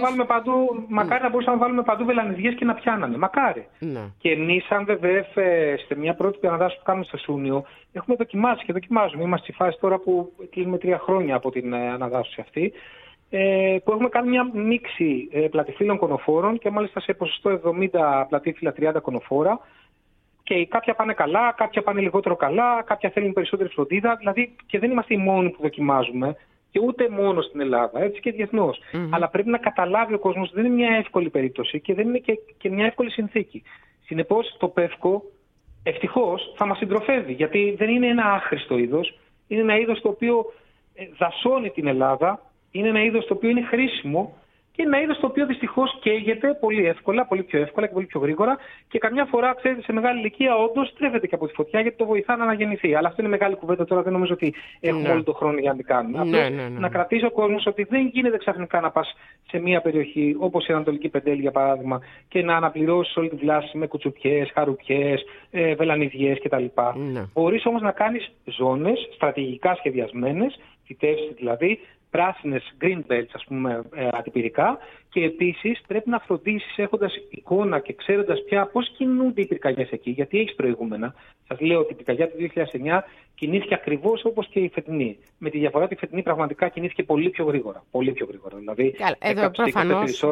να βάλουμε παντού βελανιδιές και να πιάνανε. Μακάρι. Ναι. Και εμείς, σαν WWF, σε μια πρώτη αναδάση που κάνουμε στο Σούνιο, έχουμε δοκιμάσει και δοκιμάζουμε. Είμαστε στη φάση τώρα που κλείνουμε 3 χρόνια από την αναδάσωση αυτή, που έχουμε κάνει μια μίξη πλατυφύλων κονοφόρων και μάλιστα σε ποσοστό 70 πλατύφυλλα, 30 κονοφόρα. Και κάποια πάνε καλά, κάποια πάνε λιγότερο καλά, κάποια θέλουν περισσότερη φροντίδα. Δηλαδή και δεν είμαστε οι μόνοι που δοκιμάζουμε, και ούτε μόνο στην Ελλάδα, έτσι και διεθνώς. Αλλά πρέπει να καταλάβει ο κόσμος ότι δεν είναι μια εύκολη περίπτωση και δεν είναι και μια εύκολη συνθήκη. Συνεπώς το πεύκο ευτυχώς θα μας συντροφεύει, γιατί δεν είναι ένα άχρηστο είδος. Είναι ένα είδος το οποίο δασώνει την Ελλάδα, είναι ένα είδος το οποίο είναι χρήσιμο και ένα είδος το οποίο δυστυχώς καίγεται πολύ εύκολα, πολύ πιο εύκολα και πολύ πιο γρήγορα και καμιά φορά, ξέρετε, σε μεγάλη ηλικία όντως στρέφεται και από τη φωτιά γιατί το βοηθά να αναγεννηθεί. Αλλά αυτό είναι μεγάλη κουβέντα τώρα, δεν νομίζω ότι έχουμε όλο τον χρόνο για να την κάνουμε. Να κρατήσει ο κόσμος ότι δεν γίνεται ξαφνικά να πας σε μια περιοχή όπως η Ανατολική Πεντέλη για παράδειγμα και να αναπληρώσεις όλη τη βλάση με κουτσουπιές, χαρουπιές, βελανιδιές κτλ. Μπορείς όμως να κάνεις ζώνες στρατηγικά σχεδιασμένες, φυτεύσεις δηλαδή, πράσινες green belts, ας πούμε, ατυπηρικά, και επίσης πρέπει να φροντίσεις έχοντας εικόνα και ξέροντας πια πώς κινούνται οι πυρκαγιές εκεί, γιατί έχεις προηγούμενα. Σας λέω ότι η πυρκαγιά του 2009 κινήθηκε ακριβώς όπως και η φετινή. Με τη διαφορά ότι η φετινή πραγματικά κινήθηκε πολύ πιο γρήγορα. Πολύ πιο γρήγορα. Δηλαδή, εδώ προφανώς.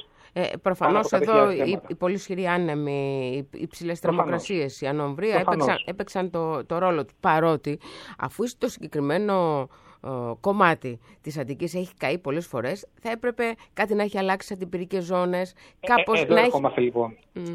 Προφανώς εδώ οι πολύ ισχυροί άνεμοι, οι υψηλές θερμοκρασίες, η ανομβρία έπαιξαν το ρόλο του. Παρότι αφού το συγκεκριμένο κομμάτι της Αττικής έχει καεί πολλές φορές, θα έπρεπε κάτι να έχει αλλάξει σε αντιπυρικές ζώνες. Εδώ ερχόμαστε λοιπόν.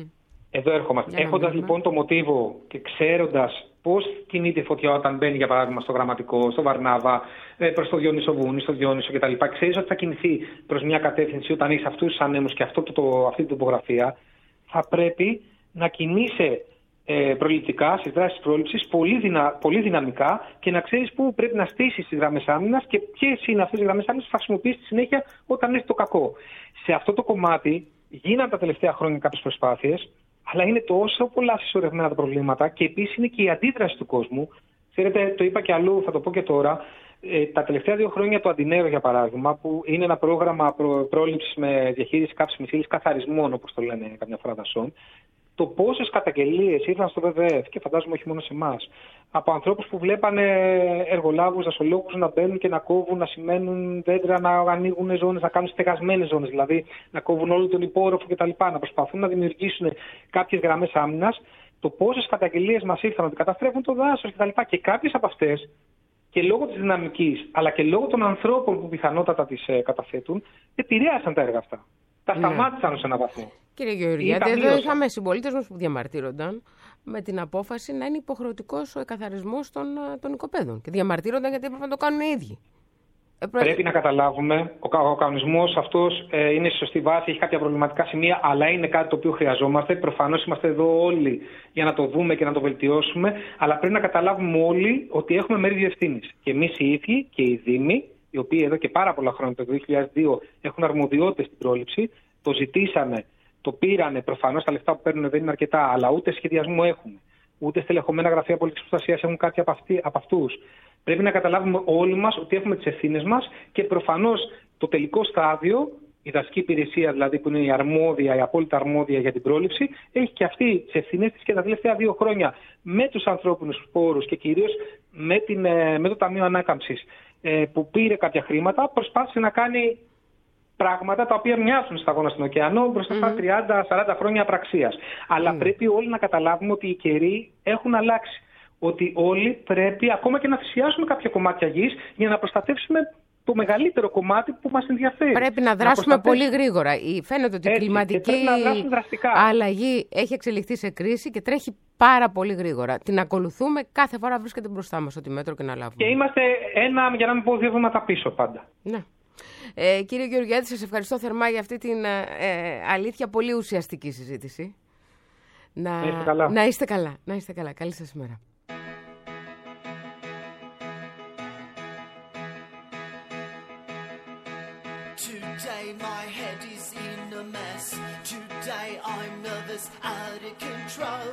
Εδώ ερχόμαστε. Έχοντας λοιπόν το μοτίβο και ξέροντας πώς κινείται η φωτιά όταν μπαίνει για παράδειγμα στο Γραμματικό, στο Βαρνάβα, προς το Διόνυσο Βούνη, στο Διόνυσο κτλ. Ξέρεις ότι θα κινηθεί προς μια κατεύθυνση όταν έχεις αυτούς τους ανέμους και αυτή την τοπογραφία, θα πρέπει να κινείσαι προληπτικά στις δράσεις πρόληψης πολύ δυναμικά και να ξέρεις πού πρέπει να στήσεις τις γραμμές άμυνας και ποιες είναι αυτές οι γραμμές άμυνας που θα χρησιμοποιήσεις στη συνέχεια όταν έρθει το κακό. Σε αυτό το κομμάτι γίνανε τα τελευταία χρόνια κάποιες προσπάθειες, αλλά είναι τόσο πολλά συσσωρευμένα τα προβλήματα και επίσης είναι και η αντίδραση του κόσμου. Ξέρετε, το είπα και αλλού, θα το πω και τώρα. Τα τελευταία 2 χρόνια το Αντινέρο, για παράδειγμα, που είναι ένα πρόγραμμα πρόληψης με διαχείριση καύσιμης ύλης καθαρισμών, όπως το λένε καμιά φορά δασών, το πόσες καταγγελίες ήρθαν στο ΒΒΕΦ και φαντάζομαι όχι μόνο σε εμάς, από ανθρώπους που βλέπανε εργολάβους, δασολόγους να μπαίνουν και να κόβουν, να σημαίνουν δέντρα, να ανοίγουν ζώνες, να κάνουν στεγασμένες ζώνες, δηλαδή να κόβουν όλο τον υπόρροφο κτλ. Να προσπαθούν να δημιουργήσουν κάποιες γραμμές άμυνας. Το πόσες καταγγελίες μας ήρθαν ότι καταστρέφουν το δάσος κτλ. Και κάποιες από αυτές, και λόγω της δυναμικής, αλλά και λόγω των ανθρώπων που πιθανότατα τις καταθέτουν, επηρέασαν τα έργα αυτά. Τα σταμάτησαν σε έναν βαθμό. Κύριε Γεωργιάτη, εδώ είχαμε συμπολίτες μας που διαμαρτύρονταν με την απόφαση να είναι υποχρεωτικός ο εκαθαρισμός των οικοπαίδων. Και διαμαρτύρονταν γιατί έπρεπε να το κάνουν οι ίδιοι. Πρέπει να καταλάβουμε, ο κανονισμός αυτός είναι στη σωστή βάση, έχει κάποια προβληματικά σημεία, αλλά είναι κάτι το οποίο χρειαζόμαστε. Προφανώς είμαστε εδώ όλοι για να το δούμε και να το βελτιώσουμε, αλλά πρέπει να καταλάβουμε όλοι ότι έχουμε μερίδιο ευθύνης. Και εμείς οι ίδιοι και οι Δήμοι, οι οποίοι εδώ και πάρα πολλά χρόνια, το 2002, έχουν αρμοδιότητες στην πρόληψη, το ζητήσανε, το πήρανε. Προφανώς τα λεφτά που παίρνουν δεν είναι αρκετά, αλλά ούτε σχεδιασμό έχουν. Ούτε στελεχωμένα γραφεία πολιτικής προστασίας έχουν κάτι από αυτούς. Πρέπει να καταλάβουμε όλοι μας ότι έχουμε τις ευθύνες μας και προφανώς το τελικό στάδιο, η δασική υπηρεσία δηλαδή που είναι η απόλυτα αρμόδια για την πρόληψη, έχει και αυτή τις ευθύνες της και τα τελευταία 2 χρόνια με τους ανθρώπινους πόρους και κυρίως με το Ταμείο Ανάκαμψης που πήρε κάποια χρήματα, προσπάθησε να κάνει πράγματα τα οποία μοιάζουν σταγόνα στον ωκεανό μπροστά στα 30-40 χρόνια απραξίας. Αλλά πρέπει όλοι να καταλάβουμε ότι οι καιροί έχουν αλλάξει. Ότι όλοι πρέπει ακόμα και να θυσιάσουμε κάποια κομμάτια γης για να προστατεύσουμε το μεγαλύτερο κομμάτι που μας ενδιαφέρει. Πρέπει να δράσουμε πολύ γρήγορα. Φαίνεται ότι η κλιματική αλλαγή έχει εξελιχθεί σε κρίση και τρέχει πάρα πολύ γρήγορα. Την ακολουθούμε, κάθε φορά βρίσκεται μπροστά μας ό,τι μέτρο και να λάβουμε. Και είμαστε για να μην πω 2 βήματα πίσω πάντα. Ναι. Κύριε Γεωργιάτη, σας ευχαριστώ θερμά για αυτή την αλήθεια πολύ ουσιαστική συζήτηση. Να είστε καλά. Να είστε καλά. Καλή σας ημέρα. Today my head is in a mess. Today I'm nervous, out of control.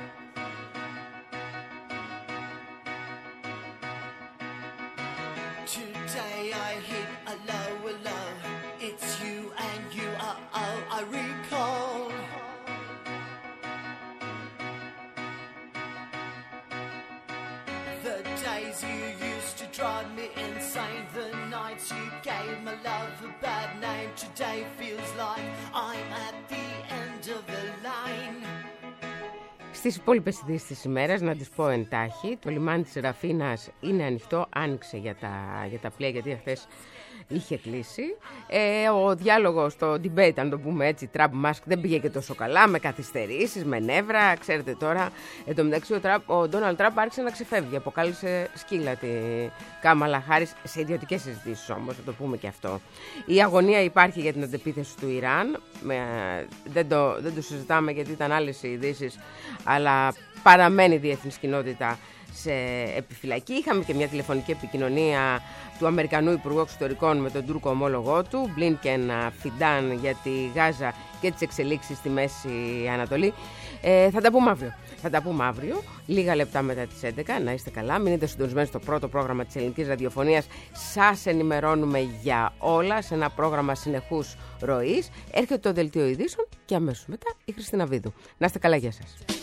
Today I hit a low. It's you and you are all I recall. The days you used to drive me insane, the nights you gave my love a bad name. Today feels like I'm at the end of the line. Στις υπόλοιπες ειδήσεις της ημέρας, να τις πω εντάχει, το λιμάνι της Ραφίνας είναι ανοιχτό, άνοιξε για τα πλοία, γιατί χθες είχε κλείσει. Ο διάλογος, το debate, αν το πούμε έτσι, Trump-Musk, δεν πήγε και τόσο καλά, με καθυστερήσεις, με νεύρα. Ξέρετε τώρα, εν τω μεταξύ ο Ντόναλντ Τραμπ άρχισε να ξεφεύγει. Αποκάλυψε σκύλα τη Κάμαλα Χάρις, σε ιδιωτικές συζητήσεις όμως, θα το πούμε και αυτό. Η αγωνία υπάρχει για την αντεπίθεση του Ιράν. Δεν το συζητάμε γιατί ήταν άλλες οι ειδήσεις, αλλά παραμένει η διεθνής κοινότητα σε επιφυλακή. Είχαμε και μια τηλεφωνική επικοινωνία του Αμερικανού Υπουργού Εξωτερικών με τον Τούρκο ομόλογό του, Μπλίνκεν Φιντάν, για τη Γάζα και τις εξελίξεις στη Μέση Ανατολή. Θα τα πούμε αύριο, λίγα λεπτά μετά τις 11. Να είστε καλά, μείνετε συντονισμένοι στο πρώτο πρόγραμμα της ελληνικής ραδιοφωνίας. Σας ενημερώνουμε για όλα σε ένα πρόγραμμα συνεχούς ροής. Έρχεται το δελτίο ειδήσεων και αμέσως μετά η Χριστίνα Βίδου. Να είστε καλά, γεια σας.